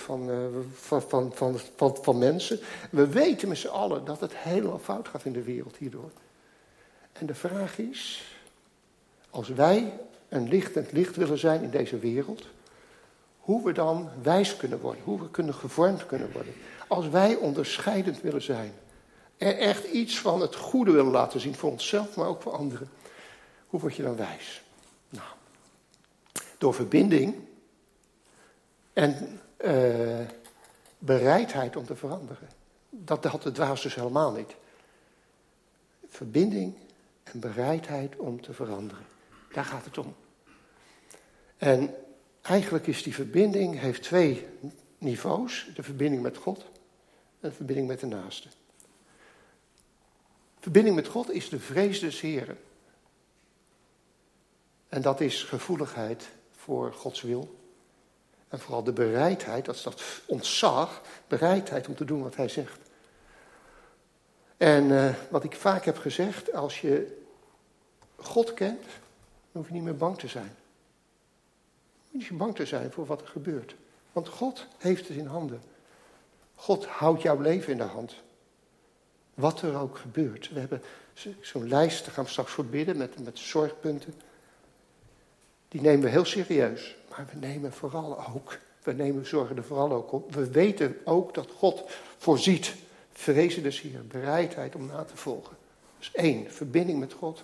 van mensen. We weten met z'n allen dat het helemaal fout gaat in de wereld hierdoor. En de vraag is, als wij een lichtend licht willen zijn in deze wereld, hoe we dan wijs kunnen worden, hoe we gevormd kunnen worden. Als wij onderscheidend willen zijn, er echt iets van het goede willen laten zien voor onszelf, maar ook voor anderen. Hoe word je dan wijs? Nou, door verbinding en bereidheid om te veranderen. Dat had de dwaas dus helemaal niet. Verbinding en bereidheid om te veranderen. Daar gaat het om. En eigenlijk is die verbinding, heeft twee niveaus. De verbinding met God en de verbinding met de naaste. Verbinding met God is de vrees des Heren. En dat is gevoeligheid voor Gods wil. En vooral de bereidheid, dat is dat ontzag, bereidheid om te doen wat hij zegt. En wat ik vaak heb gezegd, als je God kent, dan hoef je niet meer bang te zijn. Je hoeft niet bang te zijn voor wat er gebeurt. Want God heeft het in handen. God houdt jouw leven in de hand. Wat er ook gebeurt. We hebben zo'n lijst, daar gaan we straks voor bidden met zorgpunten. Die nemen we heel serieus. Maar we nemen vooral ook, zorgen er vooral ook op. We weten ook dat God voorziet. Vrezen des Heren, bereidheid om na te volgen. Dus 1, verbinding met God.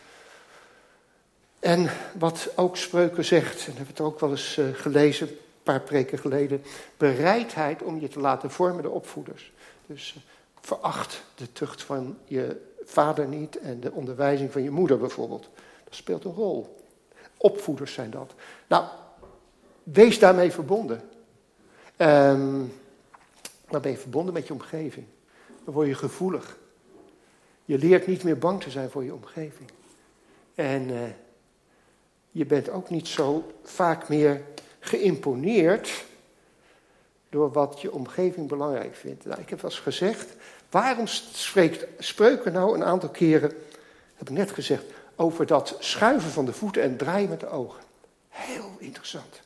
En wat ook Spreuken zegt, en hebben we het ook wel eens gelezen, een paar preken geleden. Bereidheid om je te laten vormen door opvoeders. Dus veracht de tucht van je vader niet en de onderwijzing van je moeder bijvoorbeeld. Dat speelt een rol. Opvoeders zijn dat. Nou, wees daarmee verbonden. Dan ben je verbonden met je omgeving. Dan word je gevoelig. Je leert niet meer bang te zijn voor je omgeving. En Je bent ook niet zo vaak meer geïmponeerd door wat je omgeving belangrijk vindt. Nou, ik heb wel eens gezegd, waarom spreekt Spreuken nou een aantal keren, heb ik net gezegd, over dat schuiven van de voeten en draaien met de ogen. Heel interessant.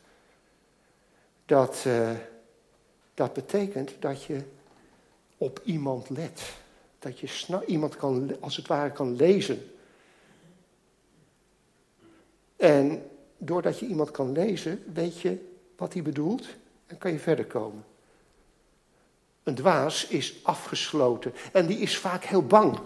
Dat betekent dat je op iemand let. Dat je iemand als het ware kan lezen. En doordat je iemand kan lezen, weet je wat hij bedoelt en kan je verder komen. Een dwaas is afgesloten en die is vaak heel bang.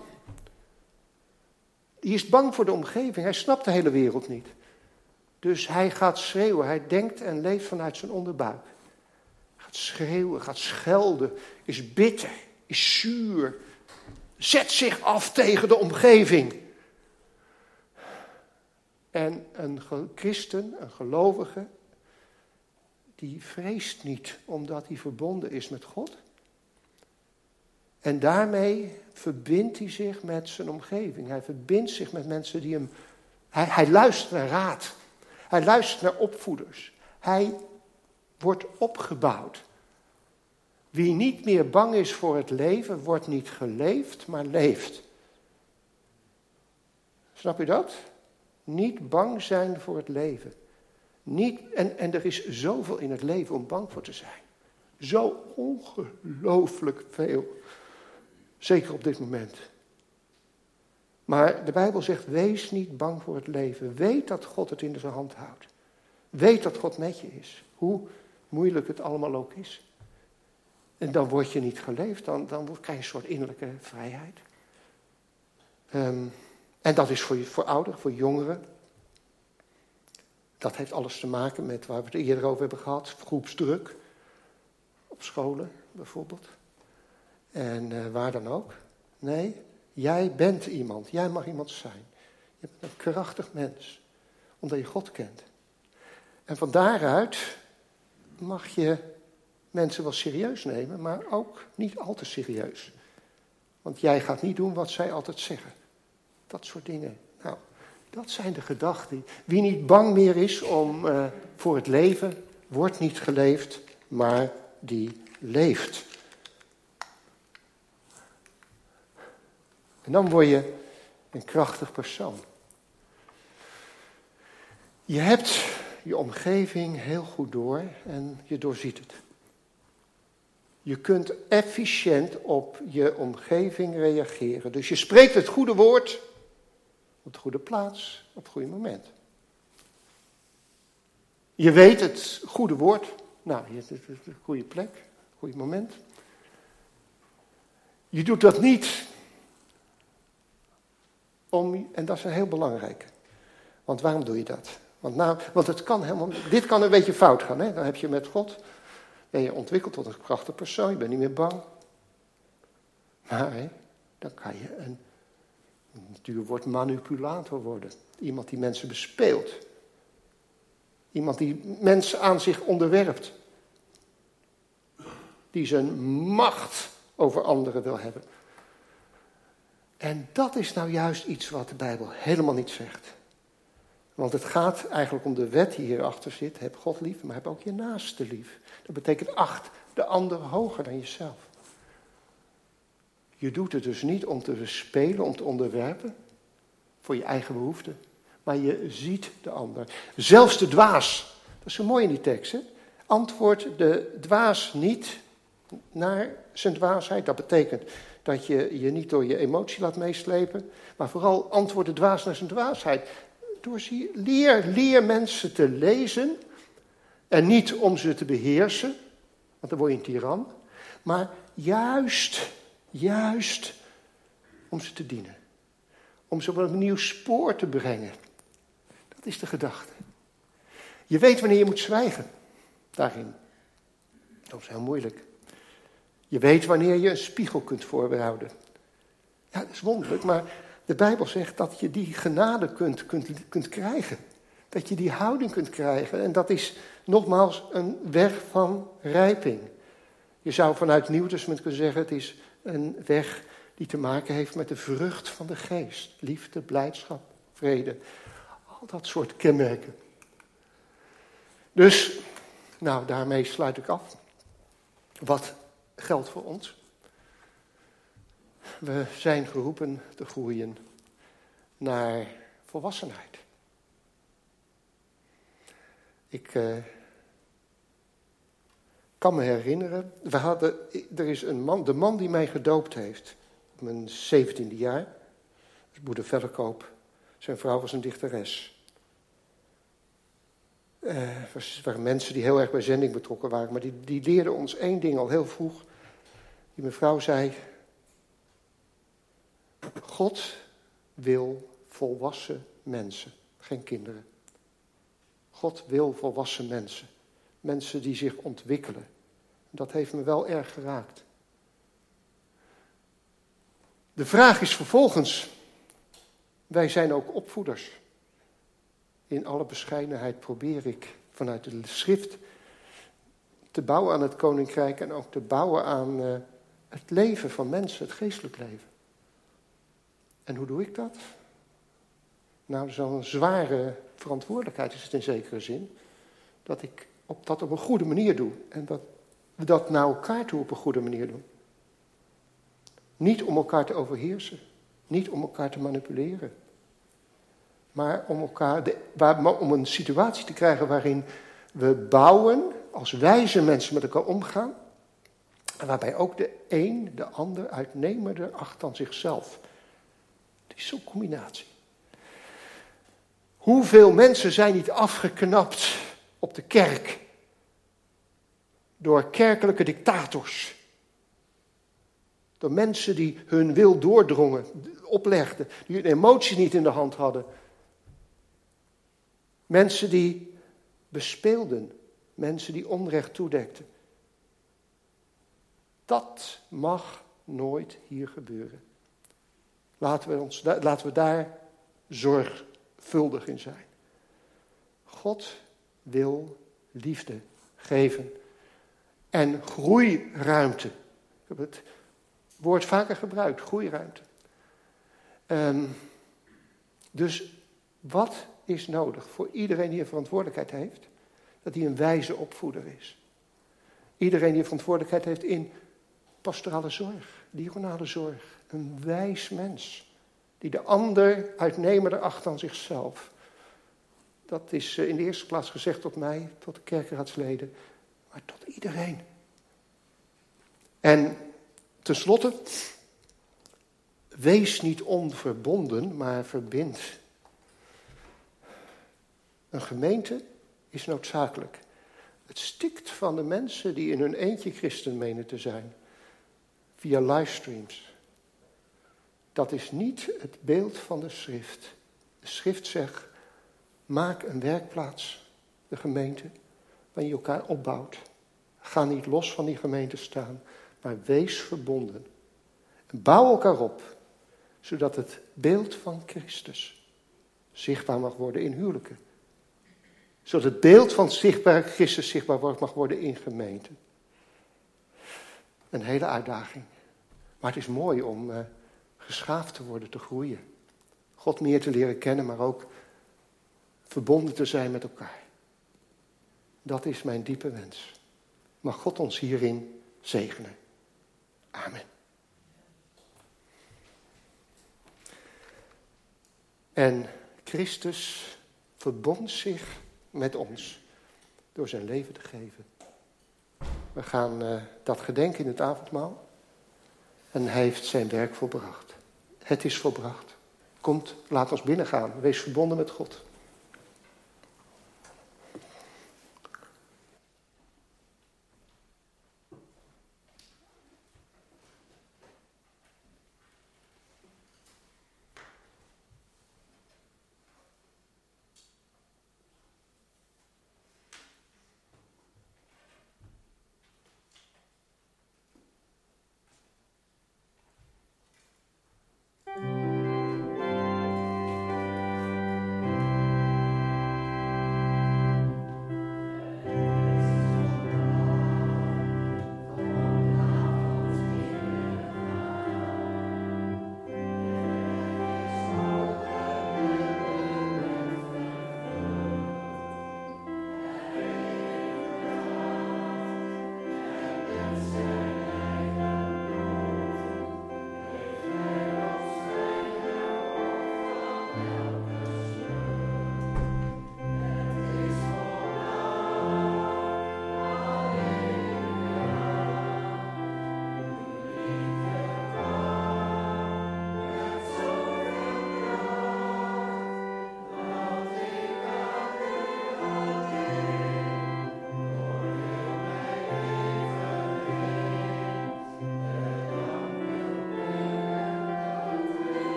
Die is bang voor de omgeving, hij snapt de hele wereld niet. Dus hij gaat schreeuwen, hij denkt en leeft vanuit zijn onderbuik. Hij gaat schreeuwen, gaat schelden, is bitter, is zuur. Zet zich af tegen de omgeving. En een christen, een gelovige, die vreest niet omdat hij verbonden is met God. En daarmee verbindt hij zich met zijn omgeving. Hij verbindt zich met mensen die hem... Hij luistert naar raad. Hij luistert naar opvoeders. Hij wordt opgebouwd. Wie niet meer bang is voor het leven, wordt niet geleefd, maar leeft. Snap je dat? Niet bang zijn voor het leven. En er is zoveel in het leven om bang voor te zijn. Zo ongelooflijk veel. Zeker op dit moment. Maar de Bijbel zegt, wees niet bang voor het leven. Weet dat God het in zijn hand houdt. Weet dat God met je is. Hoe moeilijk het allemaal ook is. En dan word je niet geleefd. Dan krijg je een soort innerlijke vrijheid. En dat is voor ouderen, voor jongeren. Dat heeft alles te maken met waar we het eerder over hebben gehad. Groepsdruk. Op scholen bijvoorbeeld. En waar dan ook. Nee, jij bent iemand. Jij mag iemand zijn. Je bent een krachtig mens. Omdat je God kent. En van daaruit mag je mensen wel serieus nemen, maar ook niet al te serieus. Want jij gaat niet doen wat zij altijd zeggen. Dat soort dingen. Nou, dat zijn de gedachten. Wie niet bang meer is voor het leven, wordt niet geleefd, maar die leeft. En dan word je een krachtig persoon. Je hebt je omgeving heel goed door en je doorziet het. Je kunt efficiënt op je omgeving reageren. Dus je spreekt het goede woord op de goede plaats, op het goede moment. Je weet het goede woord. Nou, je hebt de goede plek, het goede moment. Je doet dat niet en dat is een heel belangrijk. Want waarom doe je dat? Want het kan helemaal, dit kan een beetje fout gaan. Hè? Dan heb je met God, ben je ontwikkeld tot een krachtig persoon, je bent niet meer bang. Maar dan kan je een duur woord manipulator worden. Iemand die mensen bespeelt. Iemand die mensen aan zich onderwerpt. Die zijn macht over anderen wil hebben. En dat is nou juist iets wat de Bijbel helemaal niet zegt. Want het gaat eigenlijk om de wet die hierachter zit. Heb God lief, maar heb ook je naaste lief. Dat betekent acht de ander hoger dan jezelf. Je doet het dus niet om te bespelen, om te onderwerpen. Voor je eigen behoeften. Maar je ziet de ander. Zelfs de dwaas. Dat is zo mooi in die tekst. Hè? Antwoordt de dwaas niet naar zijn dwaasheid. Dat betekent dat je je niet door je emotie laat meeslepen. Maar vooral antwoordt de dwaas naar zijn dwaasheid. Leer mensen te lezen. En niet om ze te beheersen. Want dan word je een tiran. Maar juist om ze te dienen. Om ze op een nieuw spoor te brengen. Dat is de gedachte. Je weet wanneer je moet zwijgen. Daarin. Dat is heel moeilijk. Je weet wanneer je een spiegel kunt voorhouden. Ja, dat is wonderlijk, maar de Bijbel zegt dat je die genade kunt krijgen. Dat je die houding kunt krijgen. En dat is nogmaals een weg van rijping. Je zou vanuit het Nieuwe Testament kunnen zeggen, het is een weg die te maken heeft met de vrucht van de geest. Liefde, blijdschap, vrede. Al dat soort kenmerken. Dus, nou, daarmee sluit ik af. Wat geldt voor ons? We zijn geroepen te groeien naar volwassenheid. Ik kan me herinneren, er is een man, de man die mij gedoopt heeft, op mijn 17e jaar, moeder Vellekoop, zijn vrouw was een dichteres. Er waren mensen die heel erg bij zending betrokken waren, maar die leerden ons één ding al heel vroeg. Die mevrouw zei, God wil volwassen mensen, geen kinderen. God wil volwassen mensen. Mensen die zich ontwikkelen. Dat heeft me wel erg geraakt. De vraag is vervolgens, wij zijn ook opvoeders. In alle bescheidenheid probeer ik vanuit de schrift te bouwen aan het koninkrijk en ook te bouwen aan het leven van mensen, het geestelijk leven. En hoe doe ik dat? Nou, zo'n zware verantwoordelijkheid is het in zekere zin. Dat ik dat op een goede manier doe. En dat we dat naar elkaar toe op een goede manier doen. Niet om elkaar te overheersen. Niet om elkaar te manipuleren. Maar om een situatie te krijgen waarin we bouwen, als wijze mensen met elkaar omgaan. En waarbij ook de een de ander uitnemender acht dan zichzelf. Het is zo'n combinatie. Hoeveel mensen zijn niet afgeknapt op de kerk door kerkelijke dictators. Door mensen die hun wil doordrongen, oplegden, die hun emoties niet in de hand hadden. Mensen die bespeelden, mensen die onrecht toedekten. Dat mag nooit hier gebeuren. Laten we daar zorgvuldig in zijn. God wil liefde geven en groeiruimte. Ik heb het woord vaker gebruikt, groeiruimte. Dus wat is nodig voor iedereen die een verantwoordelijkheid heeft? Dat hij een wijze opvoeder is. Iedereen die een verantwoordelijkheid heeft in pastorale zorg, diaconale zorg. Een wijs mens die de ander uitnemender acht dan zichzelf. Dat is in de eerste plaats gezegd tot mij, tot de kerkraadsleden, maar tot iedereen. En tenslotte, wees niet onverbonden, maar verbind. Een gemeente is noodzakelijk. Het stikt van de mensen die in hun eentje christen menen te zijn, via livestreams. Dat is niet het beeld van de schrift. De schrift zegt, maak een werkplaats, de gemeente, waarin je elkaar opbouwt. Ga niet los van die gemeente staan, maar wees verbonden. En bouw elkaar op, zodat het beeld van Christus zichtbaar mag worden in huwelijken. Zodat het beeld van Christus zichtbaar mag worden in gemeenten. Een hele uitdaging. Maar het is mooi om geschaafd te worden, te groeien. God meer te leren kennen, maar ook verbonden te zijn met elkaar. Dat is mijn diepe wens. Mag God ons hierin zegenen. Amen. En Christus verbond zich met ons door zijn leven te geven. We gaan dat gedenken in het avondmaal. En hij heeft zijn werk volbracht. Het is volbracht. Komt, laat ons binnengaan. Wees verbonden met God.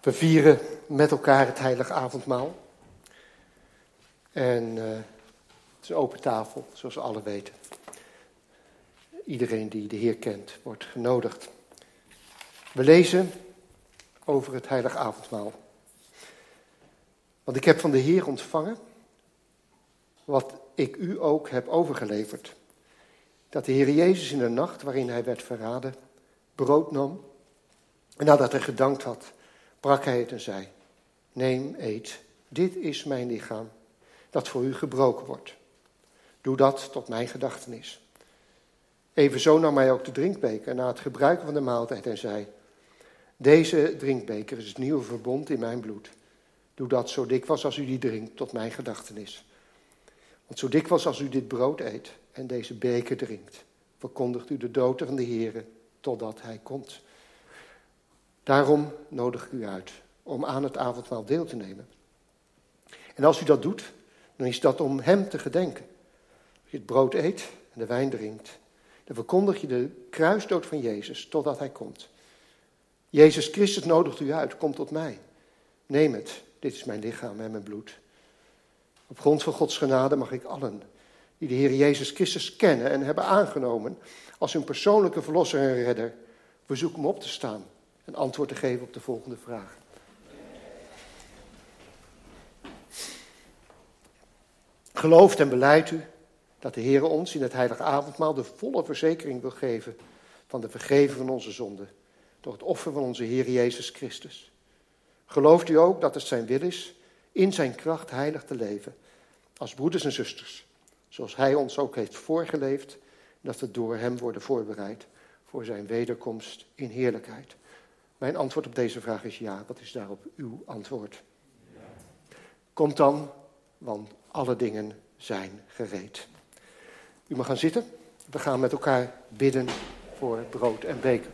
We vieren met elkaar het heilige avondmaal. En het is een open tafel, zoals we alle weten. Iedereen die de Heer kent, wordt genodigd. We lezen over het heilige avondmaal. Want ik heb van de Heer ontvangen wat ik u ook heb overgeleverd. Dat de Heer Jezus in de nacht waarin hij werd verraden, brood nam. En nadat hij gedankt had, brak hij het en zei: neem, eet, dit is mijn lichaam, dat voor u gebroken wordt. Doe dat tot mijn gedachtenis. Evenzo nam hij ook de drinkbeker na het gebruiken van de maaltijd en zei: deze drinkbeker is het nieuwe verbond in mijn bloed. Doe dat zo dikwijls als u die drinkt tot mijn gedachtenis. Want zo dikwijls als u dit brood eet en deze beker drinkt, verkondigt u de dood van de Heere totdat hij komt. Daarom nodig ik u uit om aan het avondmaal deel te nemen. En als u dat doet, dan is dat om hem te gedenken. Als je het brood eet en de wijn drinkt, dan verkondig je de kruisdood van Jezus totdat hij komt. Jezus Christus nodigt u uit, kom tot mij. Neem het, dit is mijn lichaam en mijn bloed. Op grond van Gods genade mag ik allen die de Heer Jezus Christus kennen en hebben aangenomen als hun persoonlijke verlosser en redder, verzoeken om op te staan en antwoord te geven op de volgende vraag. Gelooft en belijdt u dat de Heer ons in het heilige avondmaal de volle verzekering wil geven van de vergeving van onze zonden door het offer van onze Heer Jezus Christus? Gelooft u ook dat het zijn wil is in zijn kracht heilig te leven als broeders en zusters, zoals hij ons ook heeft voorgeleefd, dat we door hem worden voorbereid voor zijn wederkomst in heerlijkheid? Mijn antwoord op deze vraag is ja. Wat is daarop uw antwoord? Komt dan, want alle dingen zijn gereed. U mag gaan zitten. We gaan met elkaar bidden voor brood en beker.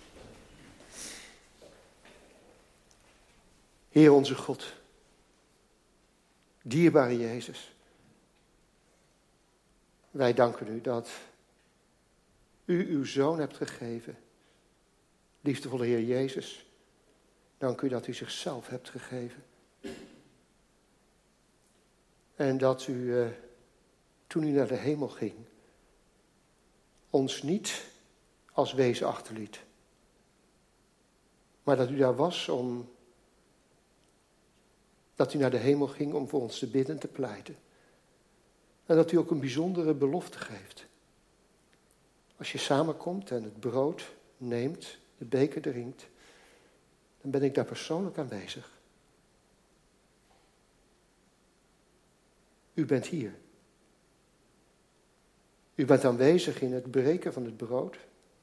Heer onze God, dierbare Jezus, wij danken u dat u uw Zoon hebt gegeven. Liefdevolle Heer Jezus, dank u dat u zichzelf hebt gegeven. En dat u, toen u naar de hemel ging, ons niet als wezen achterliet. Maar dat u daar was dat u naar de hemel ging om voor ons te bidden en te pleiten. En dat u ook een bijzondere belofte geeft. Als je samenkomt en het brood neemt, de beker drinkt, dan ben ik daar persoonlijk aanwezig. U bent hier. U bent aanwezig in het breken van het brood.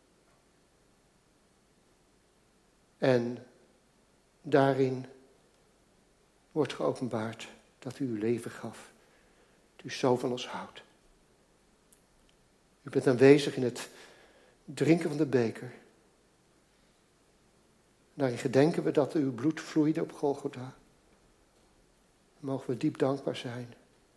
En daarin wordt geopenbaard dat u uw leven gaf. Dat u zo van ons houdt. U bent aanwezig in het drinken van de beker. Daarin gedenken we dat uw bloed vloeide op Golgotha. Mogen we diep dankbaar zijn.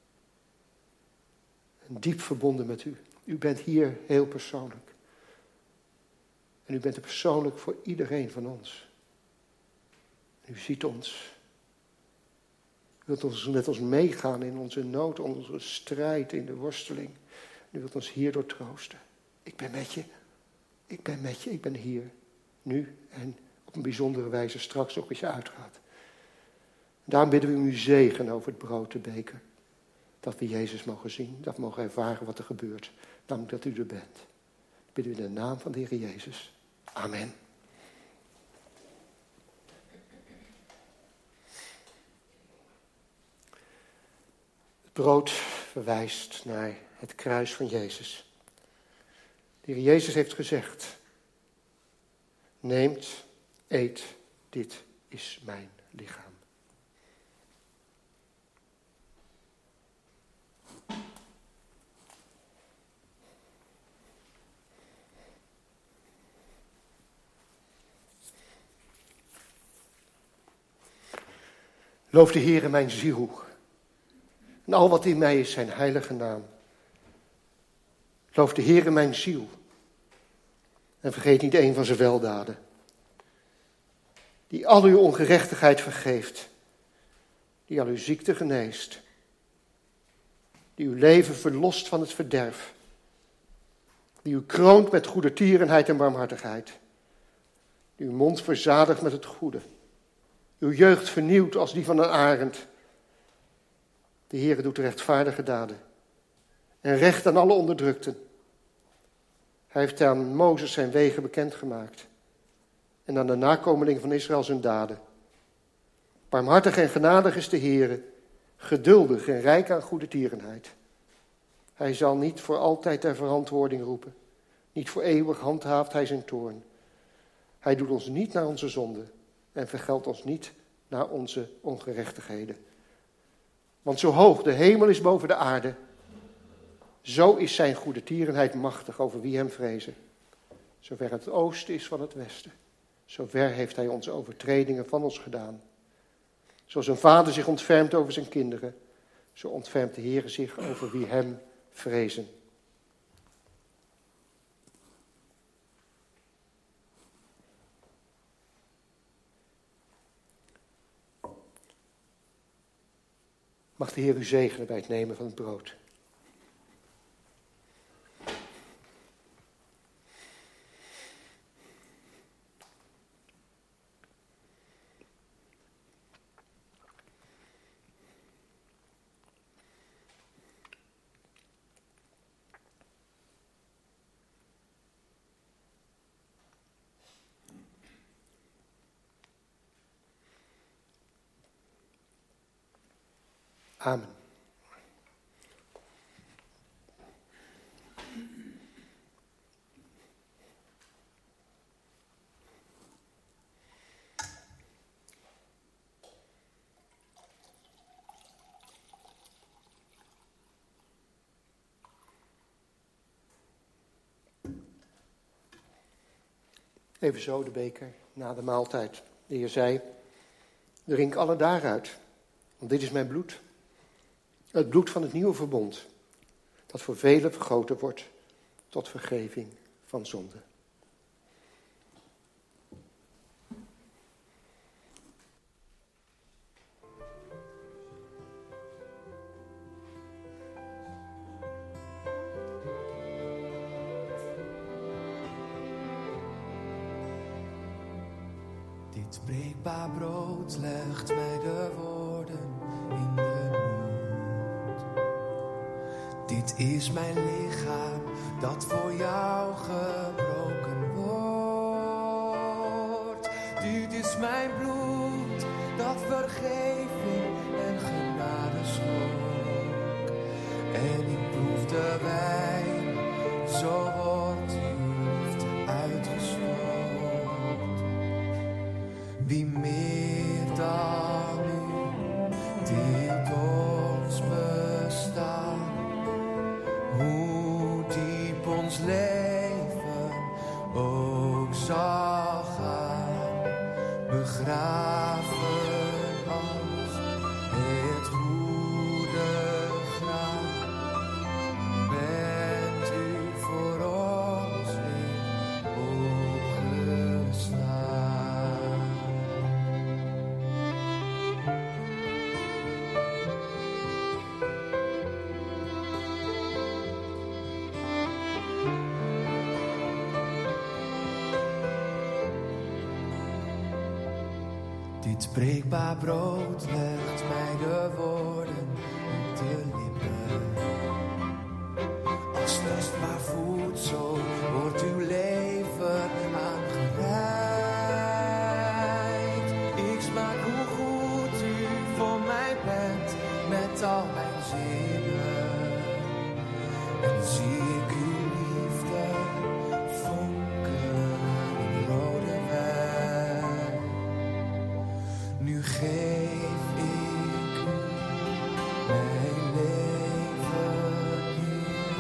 En diep verbonden met u. U bent hier heel persoonlijk. En u bent er persoonlijk voor iedereen van ons. U ziet ons. U wilt ons met ons meegaan in onze nood, onze strijd, in de worsteling. U wilt ons hierdoor troosten. Ik ben met je. Ik ben met je. Ik ben hier. Nu en op een bijzondere wijze straks ook als je uitgaat. Daarom bidden we u zegen over het brood, de beker. Dat we Jezus mogen zien. Dat we mogen ervaren wat er gebeurt. Namelijk dat u er bent. Bidden we in de naam van de Heer Jezus. Amen. Het brood verwijst naar het kruis van Jezus. De Heer Jezus heeft gezegd: neemt, eet, dit is mijn lichaam. Loof de Heere mijn ziel. En al wat in mij is zijn heilige naam. Loof de Heere mijn ziel. En vergeet niet een van zijn weldaden. die al uw ongerechtigheid vergeeft, die al uw ziekte geneest, die uw leven verlost van het verderf, die u kroont met goedertierenheid en barmhartigheid, die uw mond verzadigt met het goede, uw jeugd vernieuwt als die van een arend. De Heere doet rechtvaardige daden en recht aan alle onderdrukten. Hij heeft aan Mozes zijn wegen bekendgemaakt en aan de nakomelingen van Israël zijn daden. Barmhartig en genadig is de Heere, geduldig en rijk aan goedertierenheid. Hij zal niet voor altijd ter verantwoording roepen, niet voor eeuwig handhaaft hij zijn toorn. Hij doet ons niet naar onze zonden en vergeldt ons niet naar onze ongerechtigheden. Want zo hoog de hemel is boven de aarde, zo is zijn goedertierenheid machtig over wie hem vrezen. Zover het oosten is van het westen, zover heeft hij onze overtredingen van ons gedaan. Zoals een vader zich ontfermt over zijn kinderen, zo ontfermt de Heere zich over wie hem vrezen. Mag de Heer u zegenen bij het nemen van het brood. Amen. Evenzo de beker na de maaltijd. De Heer zei, drink alle daaruit, want dit is mijn bloed. Het bloed van het nieuwe verbond, dat voor velen vergoten wordt tot vergeving van zonde. Dit breekbaar brood legt mij de woorden in de mond. Dit is mijn lichaam dat voor jou gebroken wordt. Dit is mijn bloed dat vergeving en genade schonk. En ik proef de wijn, zo wordt liefde uitgestort. Wie meer dan u deelt ons bestaan, hoe diep ons leven ook zal gaan, begraven als het goede graan, bent u voor ons weer opgestaan. Dit breekbaar brood legt mij de woorden op de lippen. Als tastbaar voedsel wordt uw leven aangereikt. Ik smaak hoe goed u voor mij bent met al mijn zinnen. En zie ik uw liefde vonken in rode wijn. Nu geef ik u mijn leven hier.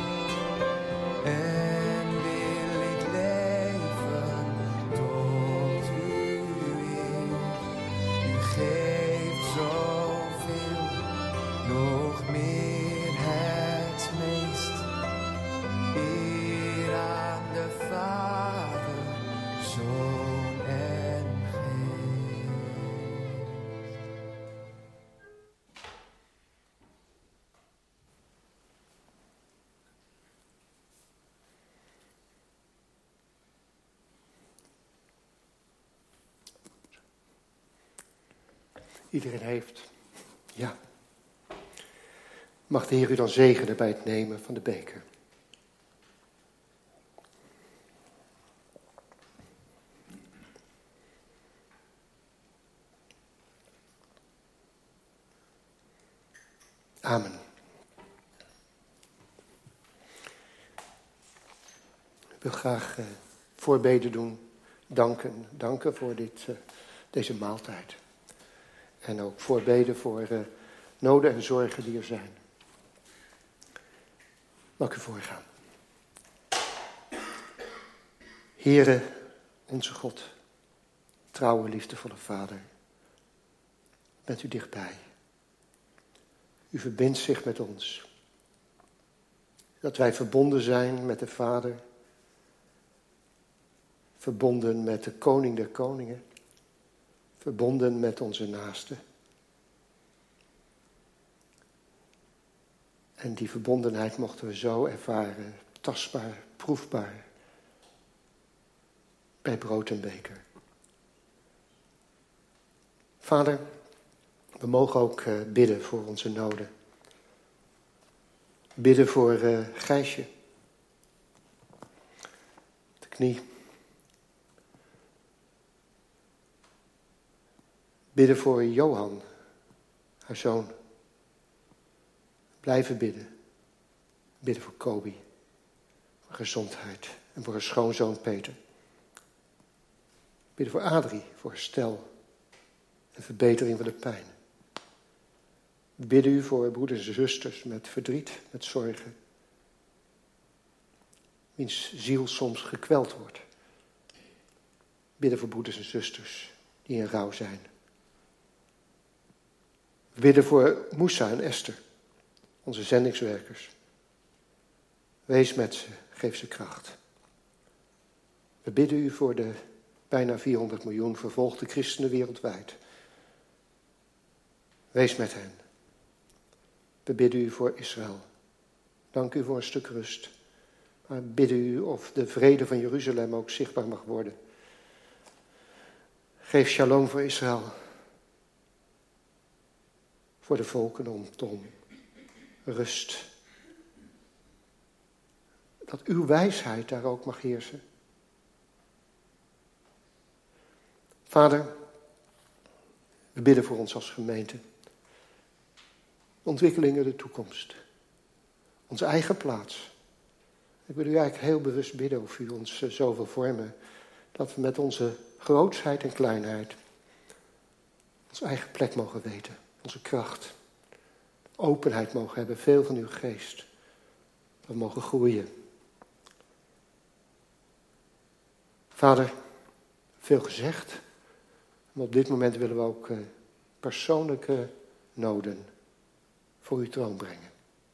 En wil ik leven tot u in. U geeft zoveel, nog meer het meest. Iedereen heeft. Ja. Mag de Heer u dan zegenen bij het nemen van de beker. Amen. Ik wil graag voorbeden doen. Danken voor deze maaltijd. En ook voorbeden voor noden en zorgen die er zijn. Mag ik u voorgaan. Heere, onze God, trouwe, liefdevolle Vader, bent u dichtbij. U verbindt zich met ons. Dat wij verbonden zijn met de Vader. Verbonden met de Koning der Koningen. Verbonden met onze naasten. En die verbondenheid mochten we zo ervaren, tastbaar, proefbaar, bij brood en beker. Vader, we mogen ook bidden voor onze noden. Bidden voor Gijsje. De knie. Bidden voor Johan, haar zoon. Blijven bidden. Bidden voor Kobi. Voor gezondheid. En voor haar schoonzoon Peter. Bidden voor Adrie, voor herstel. En verbetering van de pijn. Bidden u voor broeders en zusters met verdriet, met zorgen. Wiens ziel soms gekweld wordt. Bidden voor broeders en zusters die in rouw zijn. Bidden voor Moussa en Esther, onze zendingswerkers. Wees met ze, geef ze kracht. We bidden u voor de bijna 400 miljoen vervolgde christenen wereldwijd. Wees met hen. We bidden u voor Israël. Dank u voor een stuk rust. Maar bidden u of de vrede van Jeruzalem ook zichtbaar mag worden. Geef shalom voor Israël. Voor de volken om rust. Dat uw wijsheid daar ook mag heersen. Vader, we bidden voor ons als gemeente. Ontwikkelingen de toekomst. Onze eigen plaats. Ik wil u eigenlijk heel bewust bidden of u ons zo wil vormen. Dat we met onze grootsheid en kleinheid onze eigen plek mogen weten. Onze kracht. Openheid mogen hebben. Veel van uw geest. We mogen groeien. Vader, veel gezegd. Maar op dit moment willen we ook persoonlijke noden voor uw troon brengen.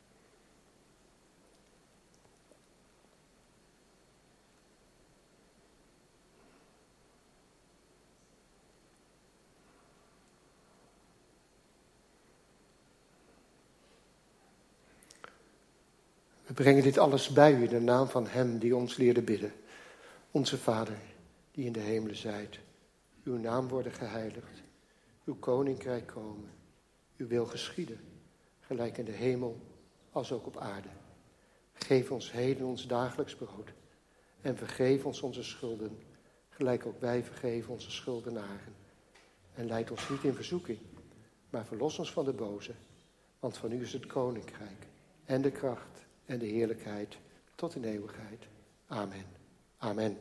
We brengen dit alles bij u in de naam van hem die ons leerde bidden. Onze Vader, die in de hemelen zijt. Uw naam worden geheiligd. Uw koninkrijk komen. Uw wil geschieden. Gelijk in de hemel als ook op aarde. Geef ons heden ons dagelijks brood. En vergeef ons onze schulden. Gelijk ook wij vergeven onze schuldenaren. En leid ons niet in verzoeking. Maar verlos ons van de boze. Want van u is het koninkrijk. En de kracht. En de heerlijkheid. Tot in eeuwigheid. Amen. Amen.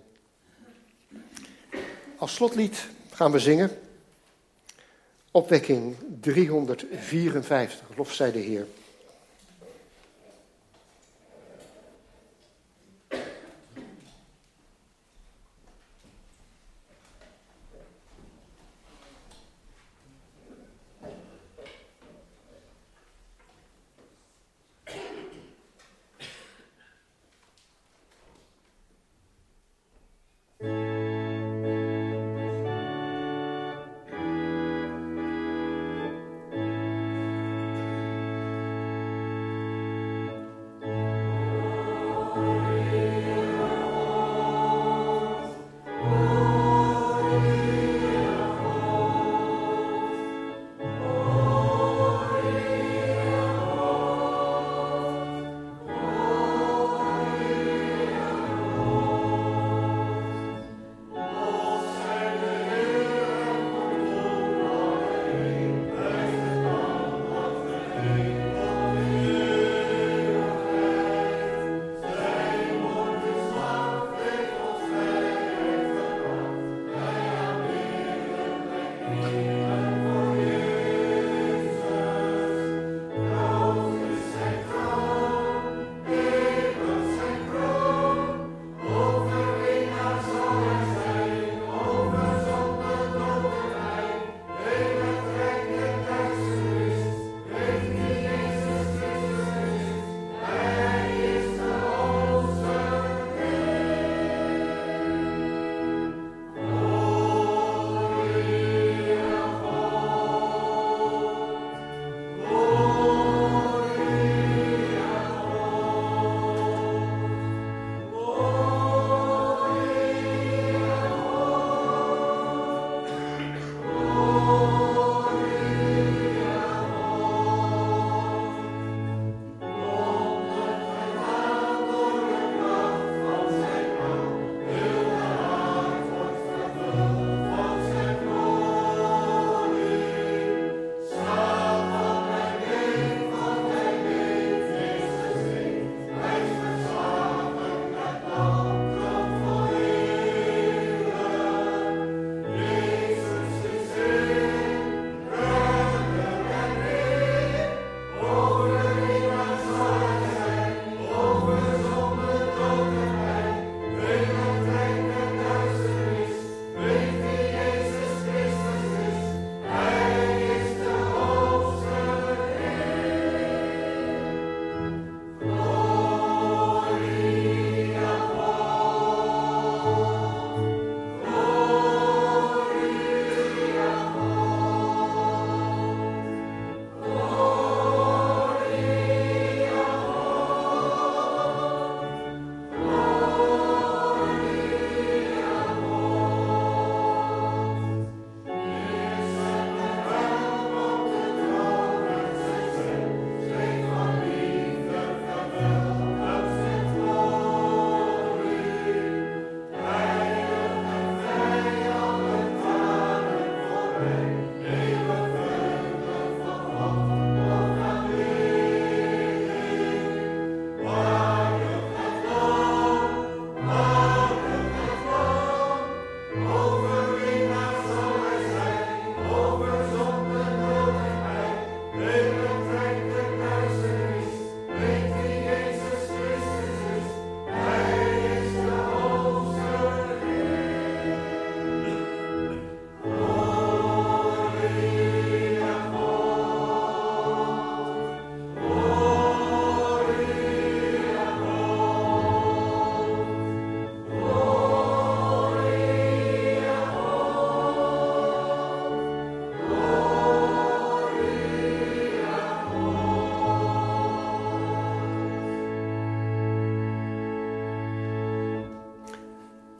Als slotlied gaan we zingen. Opwekking 354. Lof zij de Heer.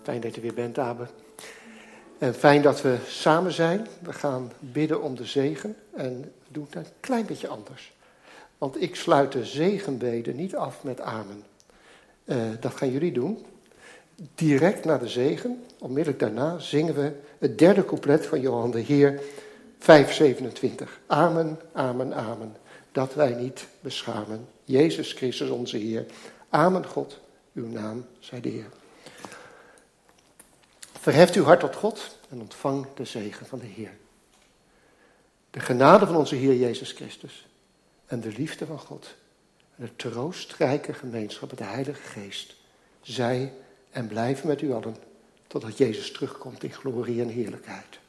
Fijn dat je weer bent, Abe. En fijn dat we samen zijn. We gaan bidden om de zegen en we doen het een klein beetje anders. Want ik sluit de zegenbeden niet af met amen. Dat gaan jullie doen. Direct na de zegen, onmiddellijk daarna, zingen we het derde couplet van Johan de Heer 5:27. Amen, amen, amen. Dat wij niet beschamen. Jezus Christus onze Heer. Amen, God, uw naam zij de Heer. Verheft uw hart tot God en ontvang de zegen van de Heer. De genade van onze Heer Jezus Christus en de liefde van God en de troostrijke gemeenschap met de Heilige Geest, zij en blijven met u allen, totdat Jezus terugkomt in glorie en heerlijkheid.